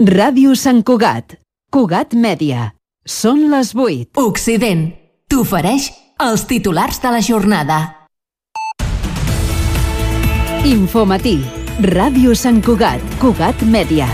Ràdio Sant Cugat. Cugat Mèdia. Són les 8. Occident t'ofereix els titulars de la jornada. Infomatí. Ràdio Sant Cugat. Cugat Mèdia.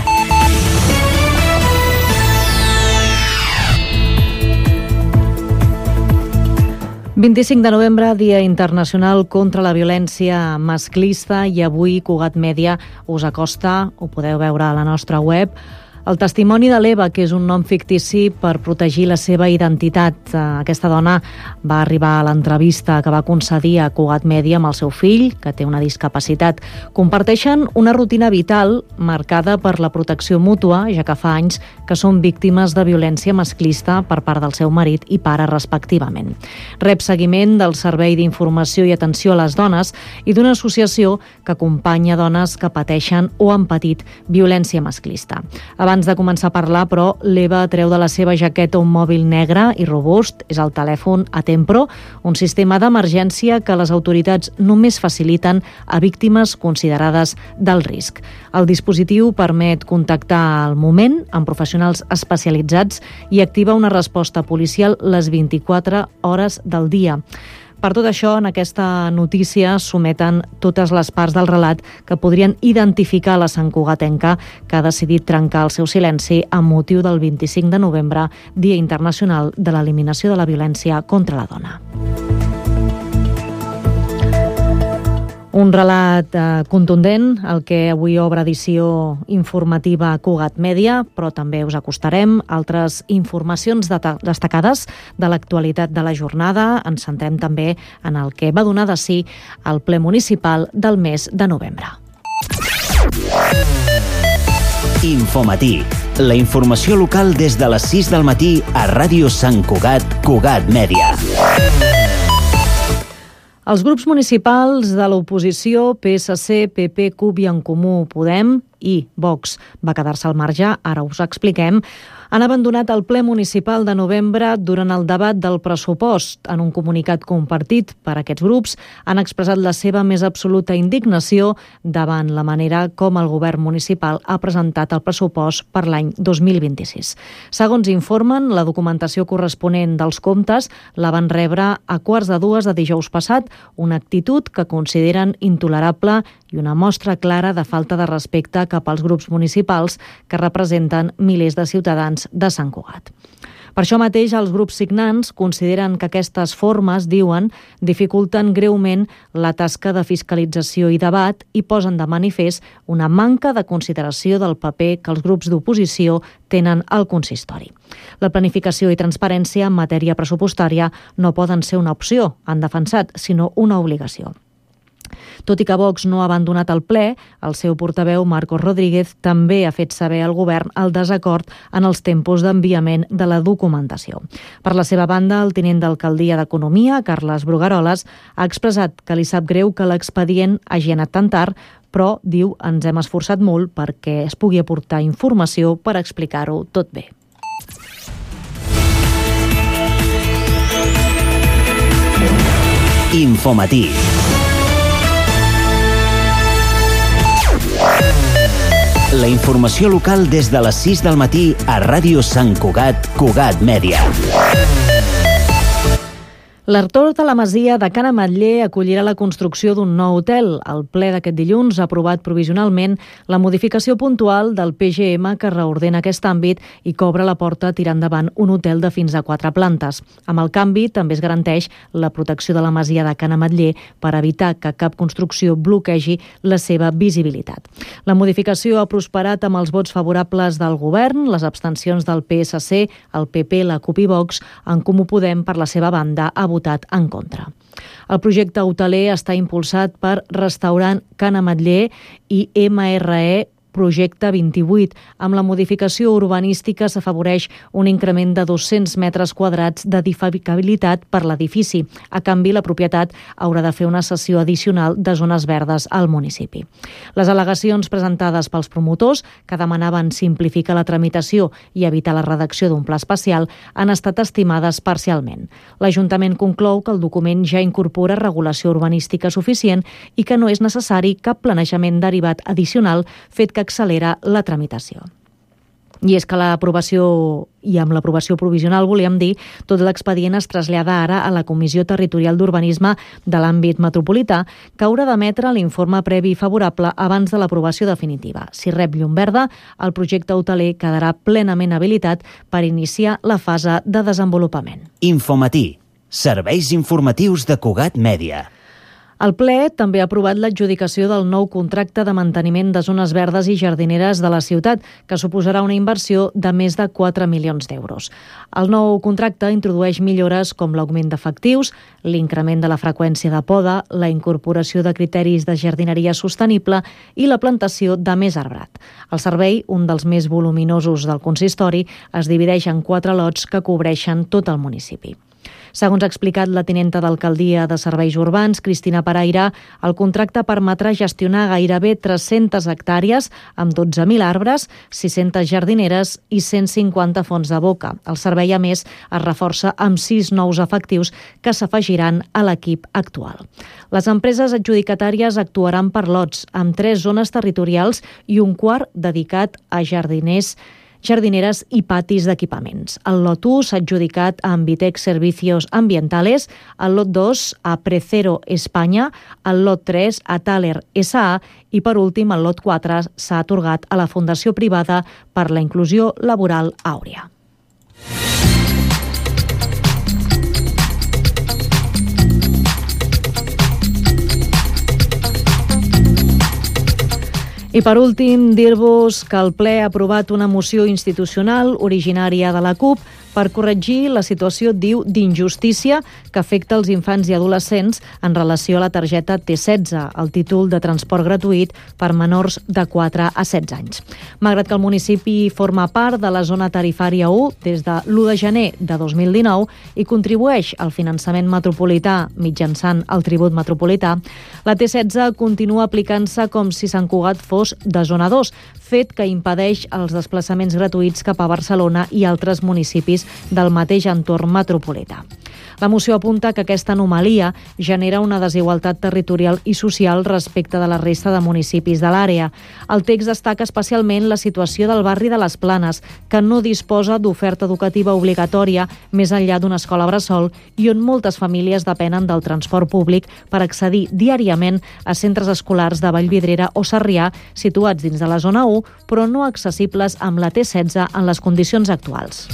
El 25 de novembre, Dia Internacional contra la Violència Masclista, i avui Cugat Mèdia us acosta, ho podeu veure a la nostra web, el testimoni de l'Eva, que és un nom fictici per protegir la seva identitat. Aquesta dona va arribar a l'entrevista que va concedir a Cugat Mèdia amb el seu fill, que té una discapacitat. Comparteixen una rutina vital marcada per la protecció mútua, ja que fa anys que són víctimes de violència masclista per part del seu marit i pare, respectivament. Rep seguiment del Servei d'Informació i Atenció a les Dones i d'una associació que acompanya dones que pateixen o han patit violència masclista. Abans de començar a parlar, però, l'Eva treu de la seva jaqueta un mòbil negre i robust. És el telèfon Atempro, un sistema d'emergència que les autoritats només faciliten a víctimes considerades d'alt risc. El dispositiu permet contactar al moment amb professionals especialitzats i activa una resposta policial les 24 hores del dia. Per tot això, en aquesta notícia s'ometen totes les parts del relat que podrien identificar la santcugatenca que ha decidit trencar el seu silenci amb motiu del 25 de novembre, Dia Internacional de l'Eliminació de la Violència contra la Dona. Un relat contundent, el que avui obre edició informativa Cugat Mèdia, però també us acostarem altres informacions destacades de l'actualitat de la jornada. Ens centrem també en el que va donar de si al ple municipal del mes de novembre. Infomatí, la informació local des de les 6 del matí a Ràdio Sant Cugat, Cugat Mèdia. Els grups municipals de l'oposició, PSC, PP, CUP i En Comú Podem, i Vox va quedar-se al marge, ara us expliquem, han abandonat el ple municipal de novembre durant el debat del pressupost. En un comunicat compartit per aquests grups han expressat la seva més absoluta indignació davant la manera com el govern municipal ha presentat el pressupost per l'any 2026. Segons informen, la documentació corresponent dels comptes la van rebre a 1:15 de dijous passat, una actitud que consideren intolerable i una mostra clara de falta de respecte cap als grups municipals que representen milers de ciutadans de Sant Cugat. Per això mateix, els grups signants consideren que aquestes formes, diuen, dificulten greument la tasca de fiscalització i debat i posen de manifest una manca de consideració del paper que els grups d'oposició tenen al consistori. La planificació i transparència en matèria pressupostària no poden ser una opció, han defensat, sinó una obligació. Tot i que Vox no ha abandonat el ple, el seu portaveu, Marcos Rodríguez, també ha fet saber al govern el desacord en els tempos d'enviament de la documentació. Per la seva banda, el tinent d'alcaldia d'Economia, Carles Brugaroles, ha expressat que li sap greu que l'expedient hagi anat tan tard, però, diu, ens hem esforçat molt perquè es pugui aportar informació per explicar-ho tot bé. Infomatí. La informació local des de les 6 del matí a Ràdio Sant Cugat, Cugat Mèdia. L'Artor de la Masia de Can Ametller acollirà la construcció d'un nou hotel. El ple d'aquest dilluns ha aprovat provisionalment la modificació puntual del PGM que reordena aquest àmbit i que obre la porta a tirar endavant un hotel de fins a 4 plantes. Amb el canvi també es garanteix la protecció de la Masia de Can Ametller per evitar que cap construcció bloquegi la seva visibilitat. La modificació ha prosperat amb els vots favorables del govern, les abstencions del PSC, el PP, la CUP i Vox. En Comú Podem, per la seva banda, ha votat en contra. El projecte hoteler està impulsat per Restaurant Can Ametller i MRE Projecte 28. Amb la modificació urbanística s'afavoreix un increment de 200 metres quadrats d'edificabilitat per l'edifici. A canvi, la propietat haurà de fer una cessió addicional de zones verdes al municipi. Les al·legacions presentades pels promotors, que demanaven simplificar la tramitació i evitar la redacció d'un pla especial, han estat estimades parcialment. L'Ajuntament conclou que el document ja incorpora regulació urbanística suficient i que no és necessari cap planejament derivat addicional, fet que accelera la tramitació. I és que amb l'aprovació provisional, volíem dir, tot l'expedient es trasllada ara a la Comissió Territorial d'Urbanisme de l'àmbit metropolità, que haurà d'emetre l'informe previ favorable abans de l'aprovació definitiva. Si rep llum verda, el projecte hoteler quedarà plenament habilitat per iniciar la fase de desenvolupament. Infomatí, serveis informatius de Cugat Mèdia. El ple també ha aprovat l'adjudicació del nou contracte de manteniment de zones verdes i jardineres de la ciutat, que suposarà una inversió de més de 4 milions d'euros. El nou contracte introdueix millores com l'augment d'efectius, l'increment de la freqüència de poda, la incorporació de criteris de jardineria sostenible i la plantació de més arbrat. El servei, un dels més voluminosos del consistori, es divideix en 4 lots que cobreixen tot el municipi. Segons ha explicat la tinenta d'Alcaldia de Serveis Urbans, Cristina Paraire, el contracte permetrà gestionar gairebé 300 hectàrees amb 12.000 arbres, 600 jardineres i 150 fonts de boca. El servei, a més, es reforça amb 6 nous efectius que s'afegiran a l'equip actual. Les empreses adjudicatàries actuaran per lots, amb 3 zones territorials i un quart dedicat a jardineres i patis d'equipaments. El lot 1 s'ha adjudicat a Ambitex Servicios Ambientales, el lot 2 a Precero Espanya, el lot 3 a Thaler S.A. i, per últim, el lot 4 s'ha atorgat a la Fundació Privada per la Inclusió Laboral Àurea. I per últim, dir-vos que el ple ha aprovat una moció institucional originària de la CUP per corregir la situació, diu, d'injustícia que afecta els infants i adolescents en relació a la targeta T16, el títol de transport gratuït per menors de 4 a 16 anys. Malgrat que el municipi forma part de la zona tarifària 1 des de l'1 de gener de 2019 i contribueix al finançament metropolità mitjançant el tribut metropolità, la T16 continua aplicant-se com si Sant Cugat fos de zona 2, fet que impedeix els desplaçaments gratuïts cap a Barcelona i altres municipis del mateix entorn metropolità. La moció apunta que aquesta anomalia genera una desigualtat territorial i social respecte de la resta de municipis de l'àrea. El text destaca especialment la situació del barri de les Planes, que no disposa d'oferta educativa obligatòria més enllà d'una escola bressol i on moltes famílies depenen del transport públic per accedir diàriament a centres escolars de Vallvidrera o Sarrià, situats dins de la zona 1, però no accessibles amb la T16 en les condicions actuals.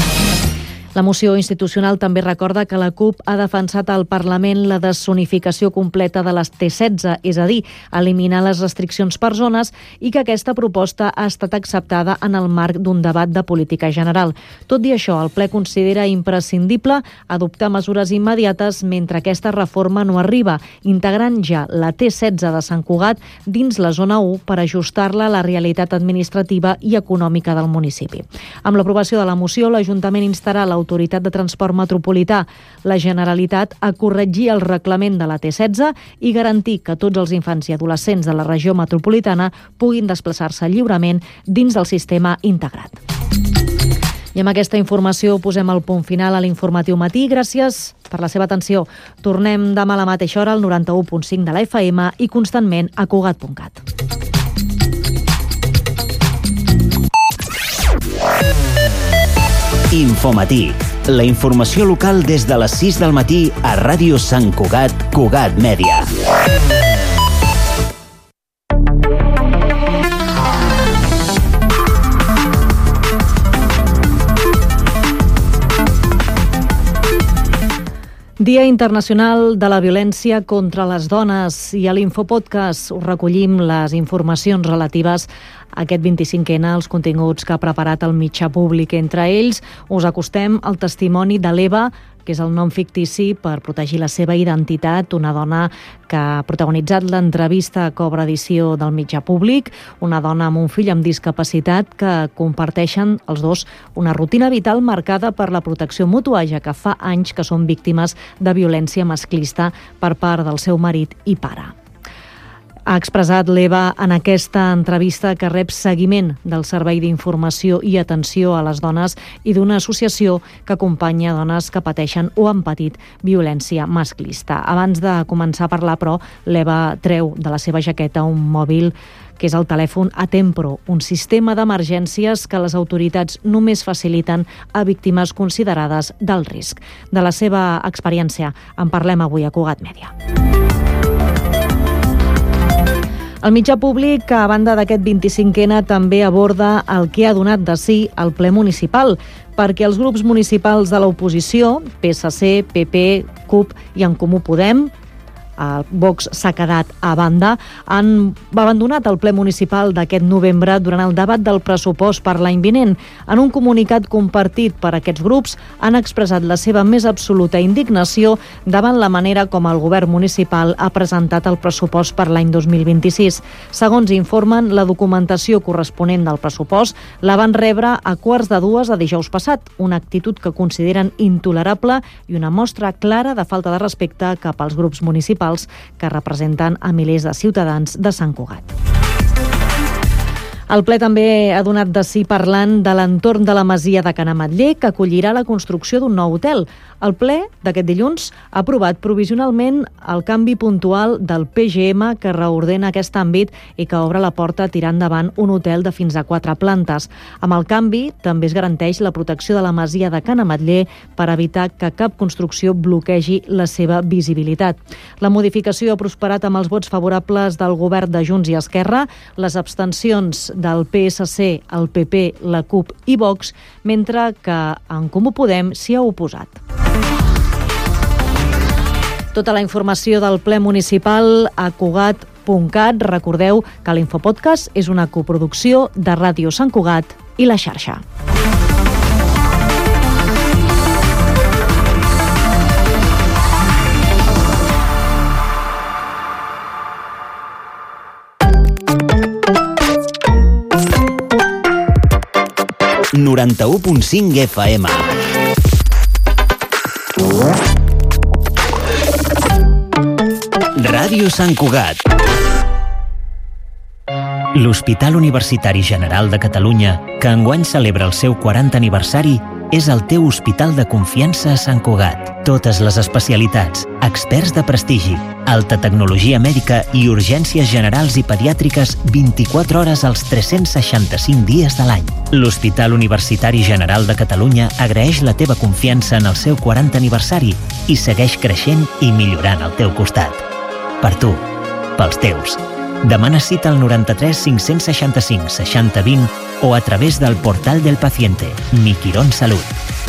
La moció institucional també recorda que la CUP ha defensat al Parlament la deszonificació completa de les T16, és a dir, eliminar les restriccions per zones, i que aquesta proposta ha estat acceptada en el marc d'un debat de política general. Tot i això, el ple considera imprescindible adoptar mesures immediates mentre aquesta reforma no arriba, integrant ja la T16 de Sant Cugat dins la zona 1 per ajustar-la a la realitat administrativa i econòmica del municipi. Amb l'aprovació de la moció, l'Ajuntament instarà l'Autoritat de Transport Metropolità, la Generalitat, a corregir el reglament de la T16 i garantir que tots els infants i adolescents de la regió metropolitana puguin desplaçar-se lliurement dins del sistema integrat. I amb aquesta informació posem el punt final a l'informatiu matí. Gràcies per la seva atenció. Tornem demà a la mateixa hora al 91.5 de la FM i constantment a Cugat.cat. Infomatí, la informació local des de les 6 del matí a Ràdio Sant Cugat, Cugat Mèdia. Dia Internacional de la Violència contra les Dones, i a l'Infopodcast us recollim les informacions relatives a aquest 25N, els continguts que ha preparat el mitjà públic. Entre ells us acostem el testimoni de l'Eva, que és el nom fictici per protegir la seva identitat, una dona que ha protagonitzat l'entrevista a Cobra Edició del mitjà públic, una dona amb un fill amb discapacitat que comparteixen els dos una rutina vital marcada per la protecció mútua, ja que fa anys que són víctimes de violència masclista per part del seu marit i pare. Ha expressat l'Eva en aquesta entrevista que rep seguiment del Servei d'Informació i Atenció a les Dones i d'una associació que acompanya dones que pateixen o han patit violència masclista. Abans de començar a parlar, però, l'Eva treu de la seva jaqueta un mòbil que és el telèfon Atempro, un sistema d'emergències que les autoritats només faciliten a víctimes considerades d'alt risc. De la seva experiència en parlem avui a Cugat Mèdia. El mitjà públic, a banda d'aquest 25N, també aborda el que ha donat de si el ple municipal, perquè els grups municipals de l'oposició, PSC, PP, CUP i En Comú Podem, Vox s'ha quedat a banda, han abandonat el ple municipal d'aquest novembre durant el debat del pressupost per l'any vinent. En un comunicat compartit per aquests grups, han expressat la seva més absoluta indignació davant la manera com el govern municipal ha presentat el pressupost per l'any 2026. Segons informen, la documentació corresponent del pressupost la van rebre a 1:15 de dijous passat, una actitud que consideren intolerable i una mostra clara de falta de respecte cap als grups municipals que representen a milers de ciutadans de Sant Cugat. El ple també ha donat de si parlant de l'entorn de la masia de Can Ametller, que acollirà la construcció d'un nou hotel. El ple d'aquest dilluns ha aprovat provisionalment el canvi puntual del PGM que reordena aquest àmbit i que obre la porta a tirar endavant un hotel de fins a 4 plantes. Amb el canvi també es garanteix la protecció de la masia de Can Ametller per evitar que cap construcció bloquegi la seva visibilitat. La modificació ha prosperat amb els vots favorables del govern de Junts i Esquerra, les abstencions del PSC, el PP, la CUP i Vox, mentre que En Comú Podem s'hi ha oposat. Tota la informació del ple municipal a Cugat.cat. Recordeu que l'Infopodcast és una coproducció de Ràdio Sant Cugat i La Xarxa. ...91.5 FM. Ràdio Sant Cugat. L'Hospital Universitari General de Catalunya, que enguany celebra el seu 40 aniversari, és el teu hospital de confiança a Sant Cugat. Totes les especialitats, experts de prestigi, alta tecnologia mèdica i urgències generals i pediàtriques 24 hores als 365 dies de l'any. L'Hospital Universitari General de Catalunya agraeix la teva confiança en el seu 40 aniversari i segueix creixent i millorant al teu costat. Per tu, pels teus. Demana cita al 93 565 60 20 o a través del portal del paciente, Mi Quirón Salut.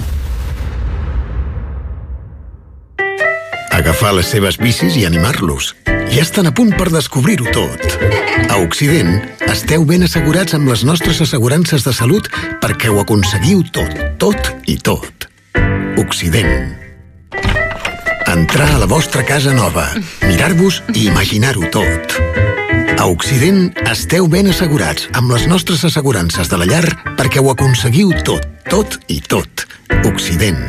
Agafar les seves bicis i animar-los. Ja estan a punt per descobrir-ho tot. A Occident, esteu ben assegurats amb les nostres assegurances de salut perquè ho aconseguiu tot, tot i tot. Occident. Entrar a la vostra casa nova, mirar-vos i imaginar-ho tot. A Occident esteu ben assegurats amb les nostres assegurances de la llar perquè ho aconseguiu tot, tot i tot. Occident.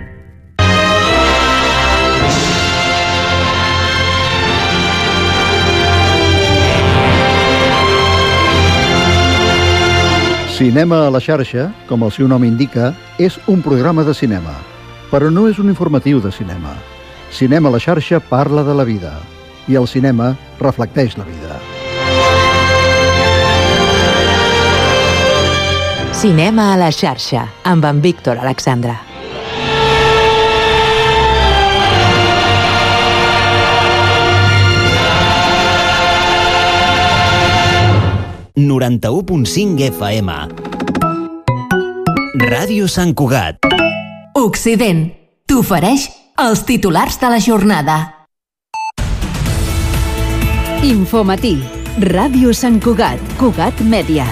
Cinema a la xarxa, com el seu nom indica, és un programa de cinema, però no és un informatiu de cinema. Cinema a la xarxa parla de la vida i el cinema reflecteix la vida. Cinema a la xarxa, amb en Víctor Alexandra. ...91.5 FM. Ràdio Sant Cugat. Occident t'ofereix els titulars de la jornada. Infomatí. Ràdio Sant Cugat. Cugat Mèdia.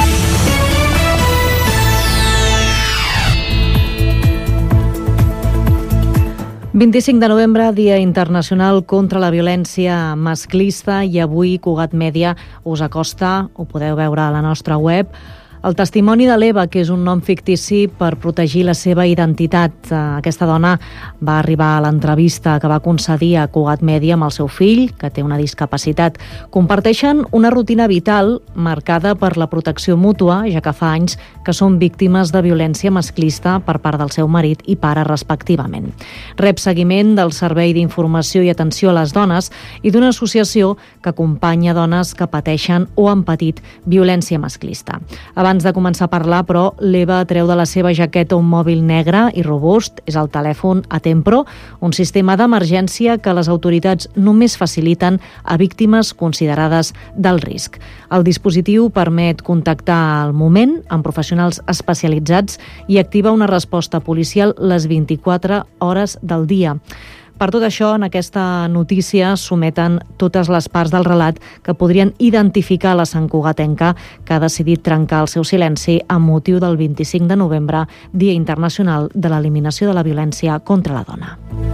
El 25 de novembre, Dia Internacional contra la Violència Masclista, i avui Cugat Mèdia us acosta, ho podeu veure a la nostra web, El testimoni de l'Eva, que és un nom fictici per protegir la seva identitat. Aquesta dona va arribar a l'entrevista que va concedir a Cugat Mèdia amb el seu fill, que té una discapacitat. Comparteixen una rutina vital marcada per la protecció mútua, ja que fa anys que són víctimes de violència masclista per part del seu marit i pare respectivament. Rep seguiment del Servei d'Informació i Atenció a les Dones i d'una associació que acompanya dones que pateixen o han patit violència masclista. Abans de començar a parlar, però, l'Eva treu de la seva jaqueta un mòbil negre i robust. És el telèfon Atempro, un sistema d'emergència que les autoritats només faciliten a víctimes considerades d'alt risc. El dispositiu permet contactar al moment amb professionals especialitzats i activa una resposta policial les 24 hores del dia. Per tot això, en aquesta notícia s'ometen totes les parts del relat que podrien identificar la santcugatenca que ha decidit trencar el seu silenci amb motiu del 25 de novembre, Dia Internacional de l'Eliminació de la Violència contra la Dona.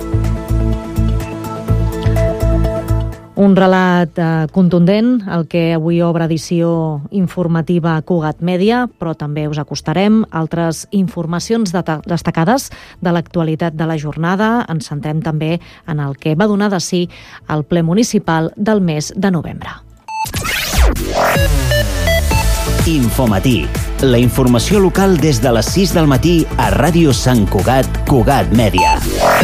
Un relat contundent, el que avui obre edició informativa Cugat Mèdia, però també us acostarem altres informacions destacades de l'actualitat de la jornada. Ens centrem també en el que va donar de si el ple municipal del mes de novembre. Infomatí, la informació local des de les 6 del matí a Ràdio Sant Cugat, Cugat Mèdia.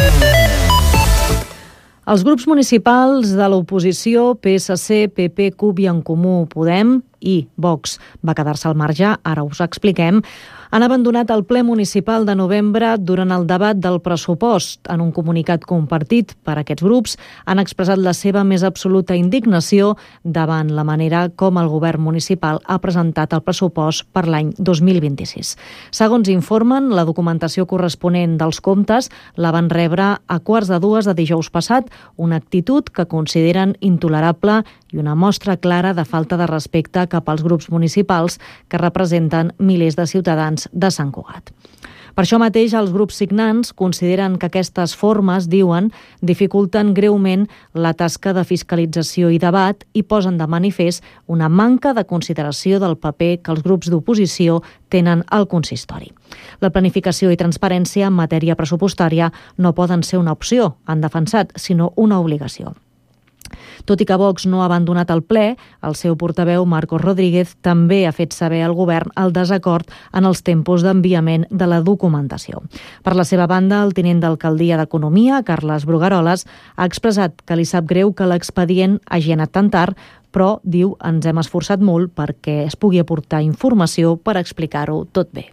Els grups municipals de l'oposició, PSC, PP, CUP i En Comú Podem i Vox va quedar-se al marge, ara us expliquem, han abandonat el ple municipal de novembre durant el debat del pressupost. En un comunicat compartit per aquests grups han expressat la seva més absoluta indignació davant la manera com el govern municipal ha presentat el pressupost per l'any 2026. Segons informen, la documentació corresponent dels comptes la van rebre a 1:15 de dijous passat, una actitud que consideren intolerable i una mostra clara de falta de respecte cap als grups municipals que representen milers de ciutadans de Sant Cugat. Per això mateix, els grups signants consideren que aquestes formes, diuen, dificulten greument la tasca de fiscalització i debat i posen de manifest una manca de consideració del paper que els grups d'oposició tenen al consistori. La planificació i transparència en matèria pressupostària no poden ser una opció, han defensat, sinó una obligació. Tot i que Vox no ha abandonat el ple, el seu portaveu, Marcos Rodríguez, també ha fet saber al govern el desacord en els tempos d'enviament de la documentació. Per la seva banda, el tinent d'alcaldia d'Economia, Carles Brugaroles, ha expressat que li sap greu que l'expedient hagi anat tan tard, però, diu, ens hem esforçat molt perquè es pugui aportar informació per explicar-ho tot bé.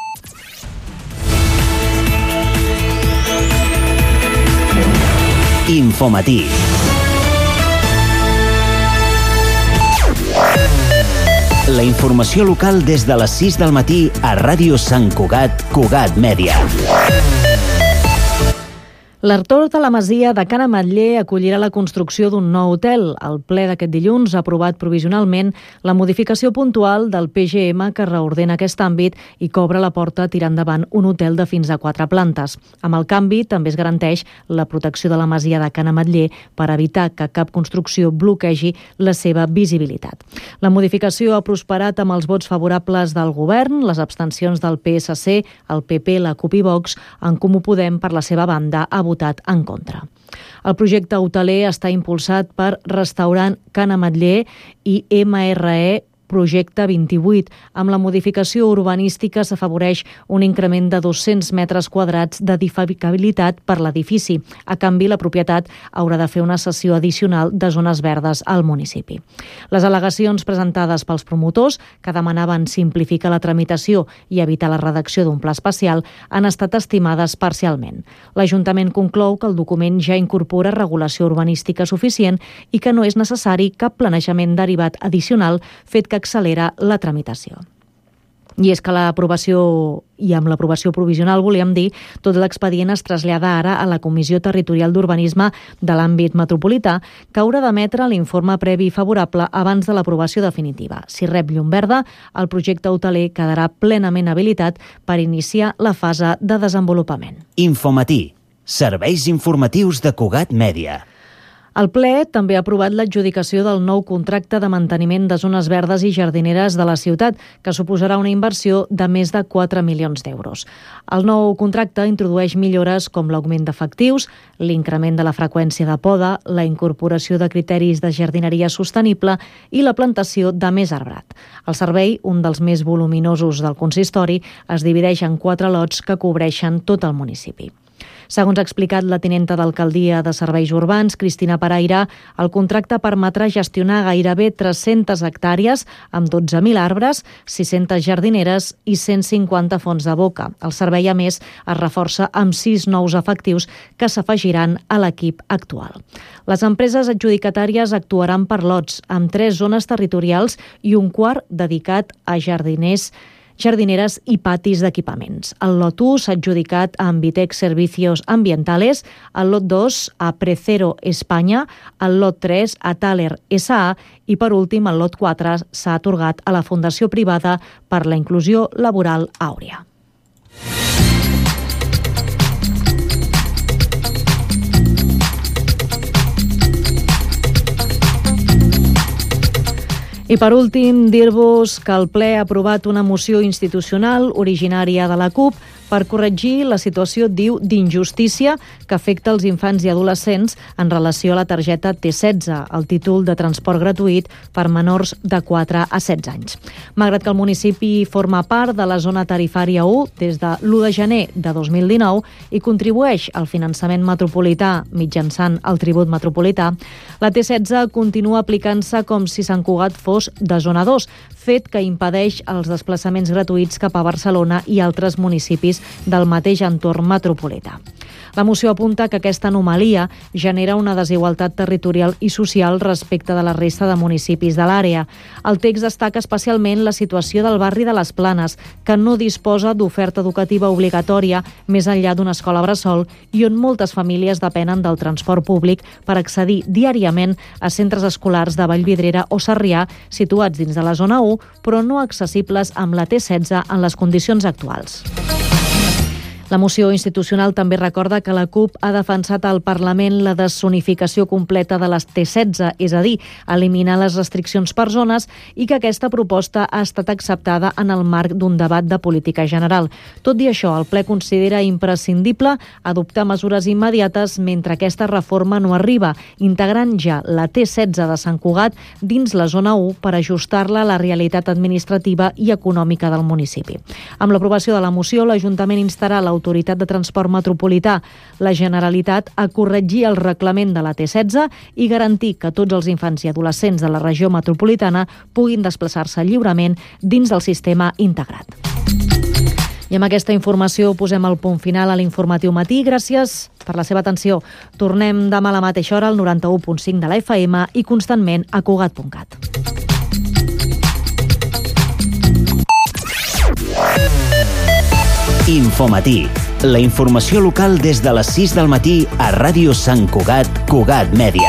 Infomatí. La informació local des de les 6 del matí a Ràdio Sant Cugat, Cugat Mèdia. L'entorn de la masia de Can Ametller acollirà la construcció d'un nou hotel. El ple d'aquest dilluns ha aprovat provisionalment la modificació puntual del PGM que reordena aquest àmbit i que obre la porta a tirar endavant un hotel de fins a 4 plantes. Amb el canvi també es garanteix la protecció de la masia de Can Ametller per evitar que cap construcció bloquegi la seva visibilitat. La modificació ha prosperat amb els vots favorables del govern, les abstencions del PSC, el PP, la CUP i Vox. En Comú Podem, per la seva banda, ha votat en contra. El projecte hoteler està impulsat per Restaurant Can Ametller i MRE Projecte 28. Amb la modificació urbanística s'afavoreix un increment de 200 metres quadrats d'edificabilitat per l'edifici. A canvi, la propietat haurà de fer una cessió addicional de zones verdes al municipi. Les al·legacions presentades pels promotors, que demanaven simplificar la tramitació i evitar la redacció d'un pla especial, han estat estimades parcialment. L'Ajuntament conclou que el document ja incorpora regulació urbanística suficient i que no és necessari cap planejament derivat addicional fet que accelera la tramitació. I és que amb l'aprovació provisional, volíem dir, tot l'expedient es trasllada ara a la Comissió Territorial d'Urbanisme de l'àmbit metropolità, que haurà d'emetre l'informe previ favorable abans de l'aprovació definitiva. Si rep llum verda, el projecte hoteler quedarà plenament habilitat per iniciar la fase de desenvolupament. Infomatí, serveis informatius de Cugat Mèdia. El ple també ha aprovat l'adjudicació del nou contracte de manteniment de zones verdes i jardineres de la ciutat, que suposarà una inversió de més de 4 milions d'euros. El nou contracte introdueix millores com l'augment d'efectius, l'increment de la freqüència de poda, la incorporació de criteris de jardineria sostenible i la plantació de més arbrat. El servei, un dels més voluminosos del consistori, es divideix en 4 lots que cobreixen tot el municipi. Segons ha explicat la tinenta d'Alcaldia de Serveis Urbans, Cristina Paraire, el contracte permetrà gestionar gairebé 300 hectàrees amb 12.000 arbres, 600 jardineres i 150 fonts de boca. El servei, a més, es reforça amb 6 nous efectius que s'afegiran a l'equip actual. Les empreses adjudicatàries actuaran per lots, amb 3 zones territorials i un quart dedicat a jardineres i patis d'equipaments. El lot 1 s'ha adjudicat a Ambitec Servicios Ambientales, el lot 2 a Precero Espanya, el lot 3 a Thaler S.A. i, per últim, el lot 4 s'ha atorgat a la Fundació Privada per la Inclusió Laboral Àurea. I per últim, dir-vos que el ple ha aprovat una moció institucional originària de la CUP per corregir la situació, diu, d'injustícia que afecta els infants i adolescents en relació a la targeta T16, el títol de transport gratuït per menors de 4 a 16 anys. Malgrat que el municipi forma part de la zona tarifària 1 des de l'1 de gener de 2019 i contribueix al finançament metropolità mitjançant el tribut metropolità, la T16 continua aplicant-se com si Sant Cugat fos de zona 2, fet que impedeix els desplaçaments gratuïts cap a Barcelona i altres municipis del mateix entorn metropolità. La moció apunta que aquesta anomalia genera una desigualtat territorial i social respecte de la resta de municipis de l'àrea. El text destaca especialment la situació del barri de les Planes, que no disposa d'oferta educativa obligatòria més enllà d'una escola bressol i on moltes famílies depenen del transport públic per accedir diàriament a centres escolars de Vallvidrera o Sarrià, situats dins de la zona 1, però no accessibles amb la T16 en les condicions actuals. La moció institucional també recorda que la CUP ha defensat al Parlament la deszonificació completa de les T16, és a dir, eliminar les restriccions per zones, i que aquesta proposta ha estat acceptada en el marc d'un debat de política general. Tot i això, el ple considera imprescindible adoptar mesures immediates mentre aquesta reforma no arriba, integrant ja la T16 de Sant Cugat dins la zona 1 per ajustar-la a la realitat administrativa i econòmica del municipi. Amb l'aprovació de la moció, l'Ajuntament instarà l'Autoritat de Transport Metropolità, la Generalitat, a corregir el reglament de la T16 i garantir que tots els infants i adolescents de la regió metropolitana puguin desplaçar-se lliurement dins del sistema integrat. I amb aquesta informació posem el punt final a l'informatiu matí. Gràcies per la seva atenció. Tornem demà a la mateixa hora al 91.5 de la FM i constantment a Cugat.cat. Infomatí, la informació local des de les 6 del matí a Ràdio Sant Cugat, Cugat Mèdia.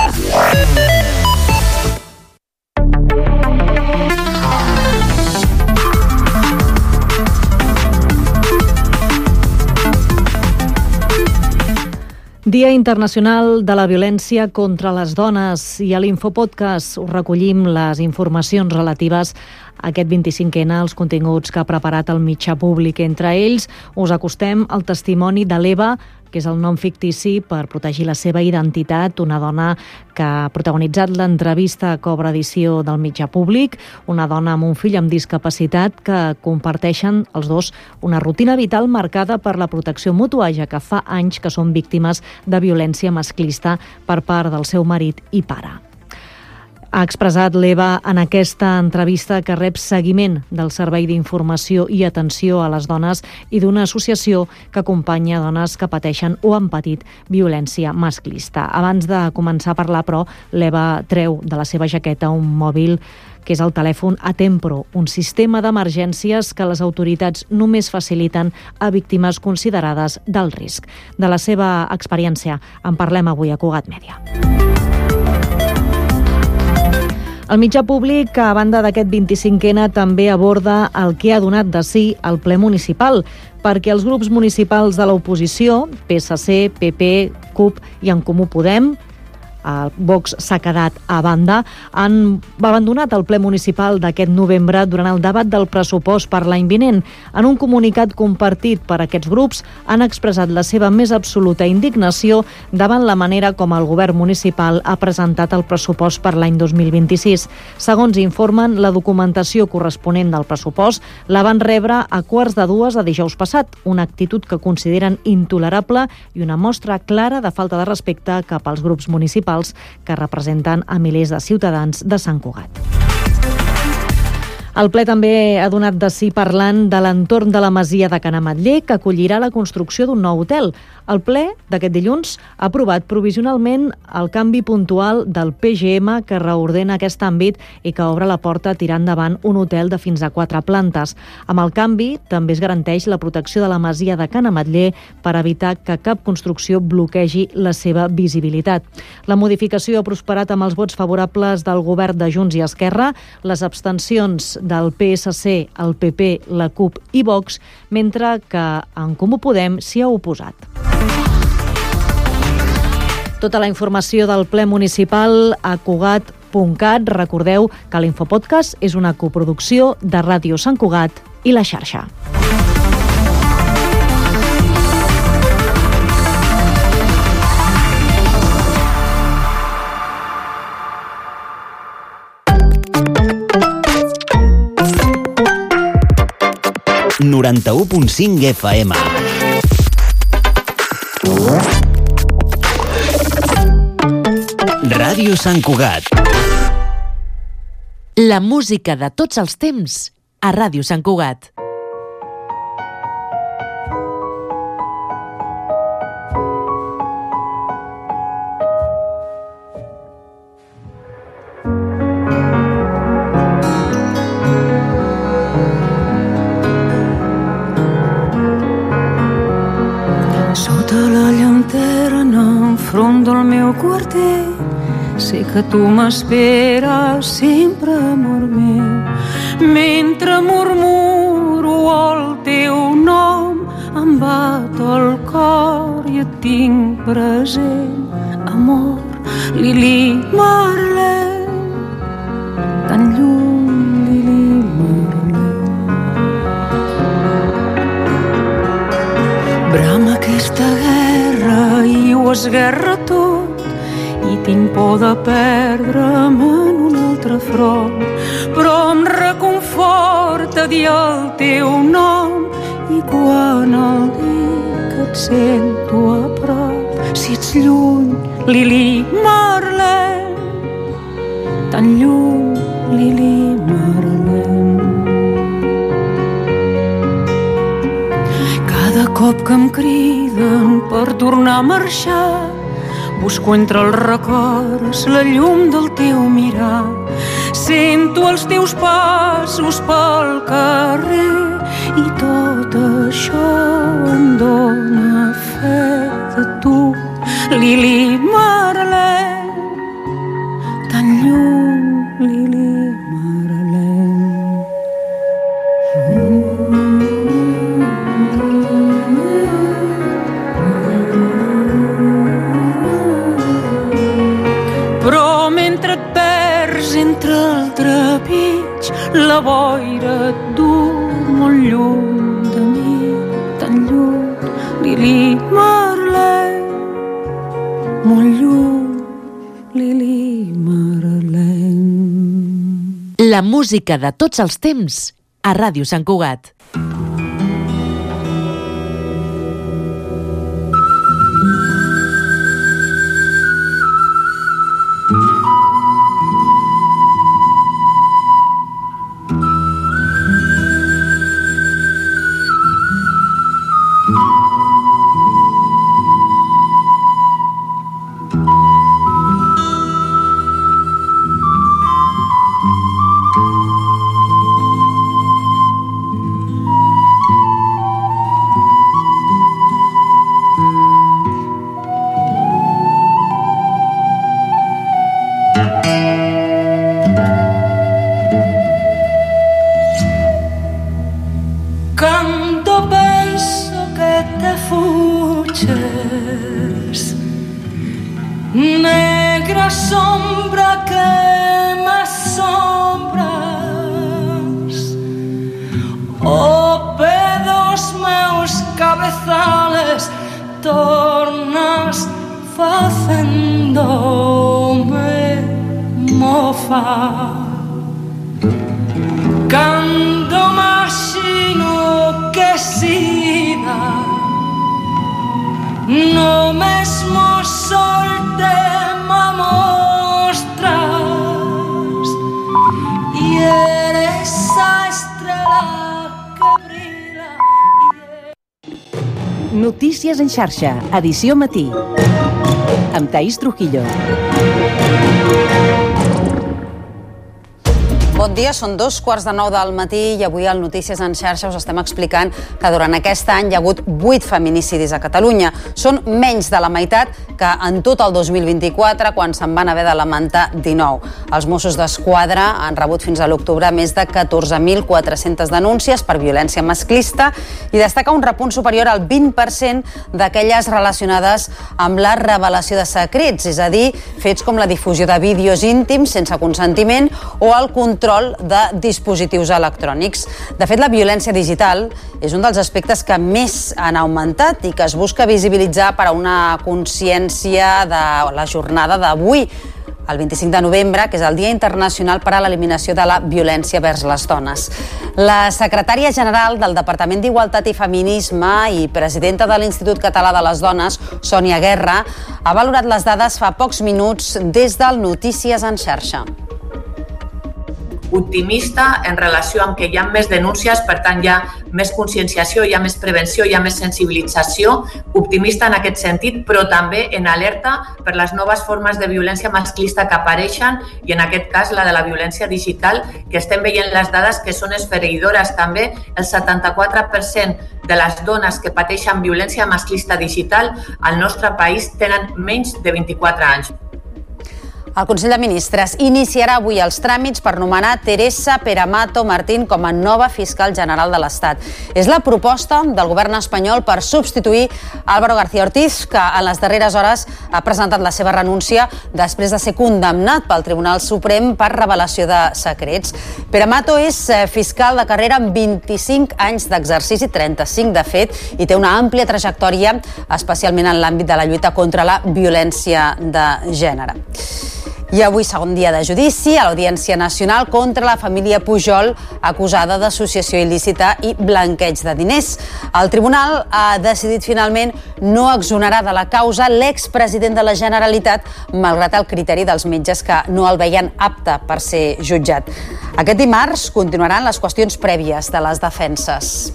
Dia Internacional de la Violència contra les Dones, i a l'Infopodcast us recollim les informacions relatives a aquest 25N, els continguts que ha preparat el mitjà públic. Entre ells us acostem el testimoni de l'Eva, que és el nom fictici per protegir la seva identitat, una dona que ha protagonitzat l'entrevista que obre edició del mitjà públic, una dona amb un fill amb discapacitat que comparteixen els dos una rutina vital marcada per la protecció mútua, ja que fa anys que són víctimes de violència masclista per part del seu marit i pare. Ha expressat l'Eva en aquesta entrevista que rep seguiment del Servei d'Informació i Atenció a les Dones i d'una associació que acompanya dones que pateixen o han patit violència masclista. Abans de començar a parlar, però, l'Eva treu de la seva jaqueta un mòbil que és el telèfon Atempro, un sistema d'emergències que les autoritats només faciliten a víctimes considerades d'alt risc. De la seva experiència en parlem avui a Cugat Mèdia. El mitjà públic, a banda d'aquest 25N, també aborda el que ha donat de si el ple municipal, perquè els grups municipals de l'oposició, PSC, PP, CUP i En Comú Podem, Vox s'ha quedat a banda, han abandonat el ple municipal d'aquest novembre durant el debat del pressupost per l'any vinent. En un comunicat compartit per aquests grups han expressat la seva més absoluta indignació davant la manera com el govern municipal ha presentat el pressupost per l'any 2026. Segons informen, la documentació corresponent del pressupost la van rebre a 1:15 de dijous passat, una actitud que consideren intolerable i una mostra clara de falta de respecte cap als grups municipals que representen a milers de ciutadans de Sant Cugat. El ple també ha donat de si parlant de l'entorn de la masia de Can Ametller, que acollirà la construcció d'un nou hotel. El ple d'aquest dilluns ha aprovat provisionalment el canvi puntual del PGM que reordena aquest àmbit i que obre la porta a tirar endavant un hotel de fins a 4 plantes. Amb el canvi també es garanteix la protecció de la masia de Can Ametller per evitar que cap construcció bloquegi la seva visibilitat. La modificació ha prosperat amb els vots favorables del govern de Junts i Esquerra, les abstencions del PSC, el PP, la CUP i Vox, mentre que en Comú Podem s'hi ha oposat. Tota la informació del ple municipal a Cugat.cat. Recordeu que l'Infopodcast és una coproducció de Ràdio Sant Cugat i La Xarxa. ...91.5 FM. Ràdio Sant Cugat. La música de tots els temps a Ràdio Sant Cugat. Enfront del meu quarter, sé que tu m'esperes sempre, amor meu. Mentre murmuro el teu nom, em bat el cor i et tinc present. Amor, Lili Marlene, tan lluny, Lili Marlene. Brama aquesta guerra i ho esguerra tot, i tinc por de perdre'm en un altre front, però em reconforta dir el teu nom, i quan el dic et sento a prop. Si ets lluny, Lili Marlene, tan lluny, Lili Marlene. Cada cop que em criden per tornar a marxar, busco entre els records la llum del teu mirar. Sento els teus passos pel carrer i tot això em dóna fe de tu, Lili Marlene, tan lluny, Lili Marlene. Però mentre et perds entre el trepig, la boira et du molt lluny de mi, tan lluny, Lili Marlene, molt lluny, Lili Marlene. La música de tots els temps a Ràdio Sant Cugat. Negra negra sombra que m'assombres, oh pedos meus cabezales, tornas facendome mofar. Cando imagino que sida no mesmo sol te mostras y eres a estrella que brilla. Notícies en xarxa, edició matí, amb Taís Trujillo. Bon dia, són 2:15 del matí i avui al Notícies en xarxa us estem explicant que durant aquest any hi ha hagut 8 feminicidis a Catalunya. Són menys de la meitat que en tot el 2024, quan se'n van haver de lamentar 19. Els Mossos d'Esquadra han rebut fins a l'octubre més de 14.400 denúncies per violència masclista i destaca un repunt superior al 20% d'aquelles relacionades amb la revelació de secrets, és a dir, fets com la difusió de vídeos íntims sense consentiment o el control de dispositius electrònics. De fet, la violència digital és un dels aspectes que més han augmentat i que es busca visibilitzar per a una consciència de la jornada d'avui, el 25 de novembre, que és el Dia Internacional per a l'Eliminació de la Violència vers les Dones. La secretària general del Departament d'Igualtat i Feminisme i presidenta de l'Institut Català de les Dones, Sònia Guerra, ha valorat les dades fa pocs minuts des del Notícies en xarxa. Optimista en relació amb que hi ha més denúncies, per tant hi ha més conscienciació, hi ha més prevenció, hi ha més sensibilització, optimista en aquest sentit, però també en alerta per les noves formes de violència masclista que apareixen i en aquest cas la de la violència digital, que estem veient les dades que són esfereïdores també. El 74% de les dones que pateixen violència masclista digital al nostre país tenen menys de 24 anys. El Consell de Ministres iniciarà avui els tràmits per nomenar Teresa Peramato Martín com a nova fiscal general de l'Estat. És la proposta del govern espanyol per substituir Álvaro García Ortiz, que en les darreres hores ha presentat la seva renúncia després de ser condemnat pel Tribunal Suprem per revelació de secrets. Peramato és fiscal de carrera amb 25 anys d'exercici, 35 de fet, i té una àmplia trajectòria, especialment en l'àmbit de la lluita contra la violència de gènere. I avui, segon dia de judici a l'Audiència Nacional contra la família Pujol, acusada d'associació il·lícita i blanqueig de diners. El tribunal ha decidit finalment no exonerar de la causa l'expresident de la Generalitat, malgrat el criteri dels metges que no el veien apte per ser jutjat. Aquest dimarts continuaran les qüestions prèvies de les defenses.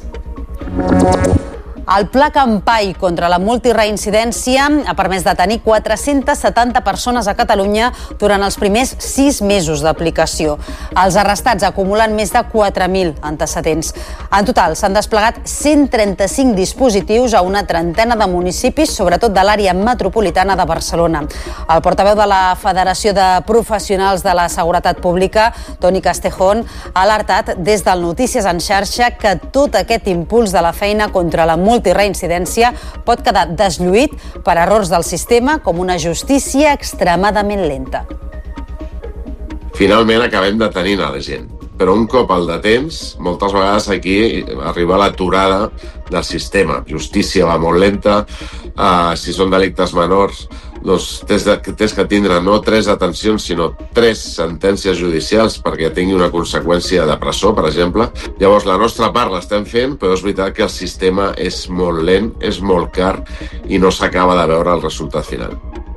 El Pla Campai contra la multireincidència ha permès detenir 470 persones a Catalunya durant els primers 6 mesos d'aplicació. Els arrestats acumulen més de 4.000 antecedents. En total, s'han desplegat 135 dispositius a una trentena de municipis, sobretot de l'àrea metropolitana de Barcelona. El portaveu de la Federació de Professionals de la Seguretat Pública, Toni Castejón, ha alertat des del Notícies en xarxa que tot aquest impuls de la feina contra la multireincidència pot quedar deslluït per errors del sistema com una justícia extremadament lenta. Finalment acabem detenint a la gent, però un cop al de temps, moltes vegades aquí arriba l'aturada del sistema. Justícia va molt lenta, si són delictes menors, doncs tens que tindre no 3 detencions, sinó 3 sentències judicials perquè tingui una conseqüència de presó, per exemple. Llavors, la nostra part l'estem fent, però és veritat que el sistema és molt lent, és molt car i no s'acaba de veure el resultat final.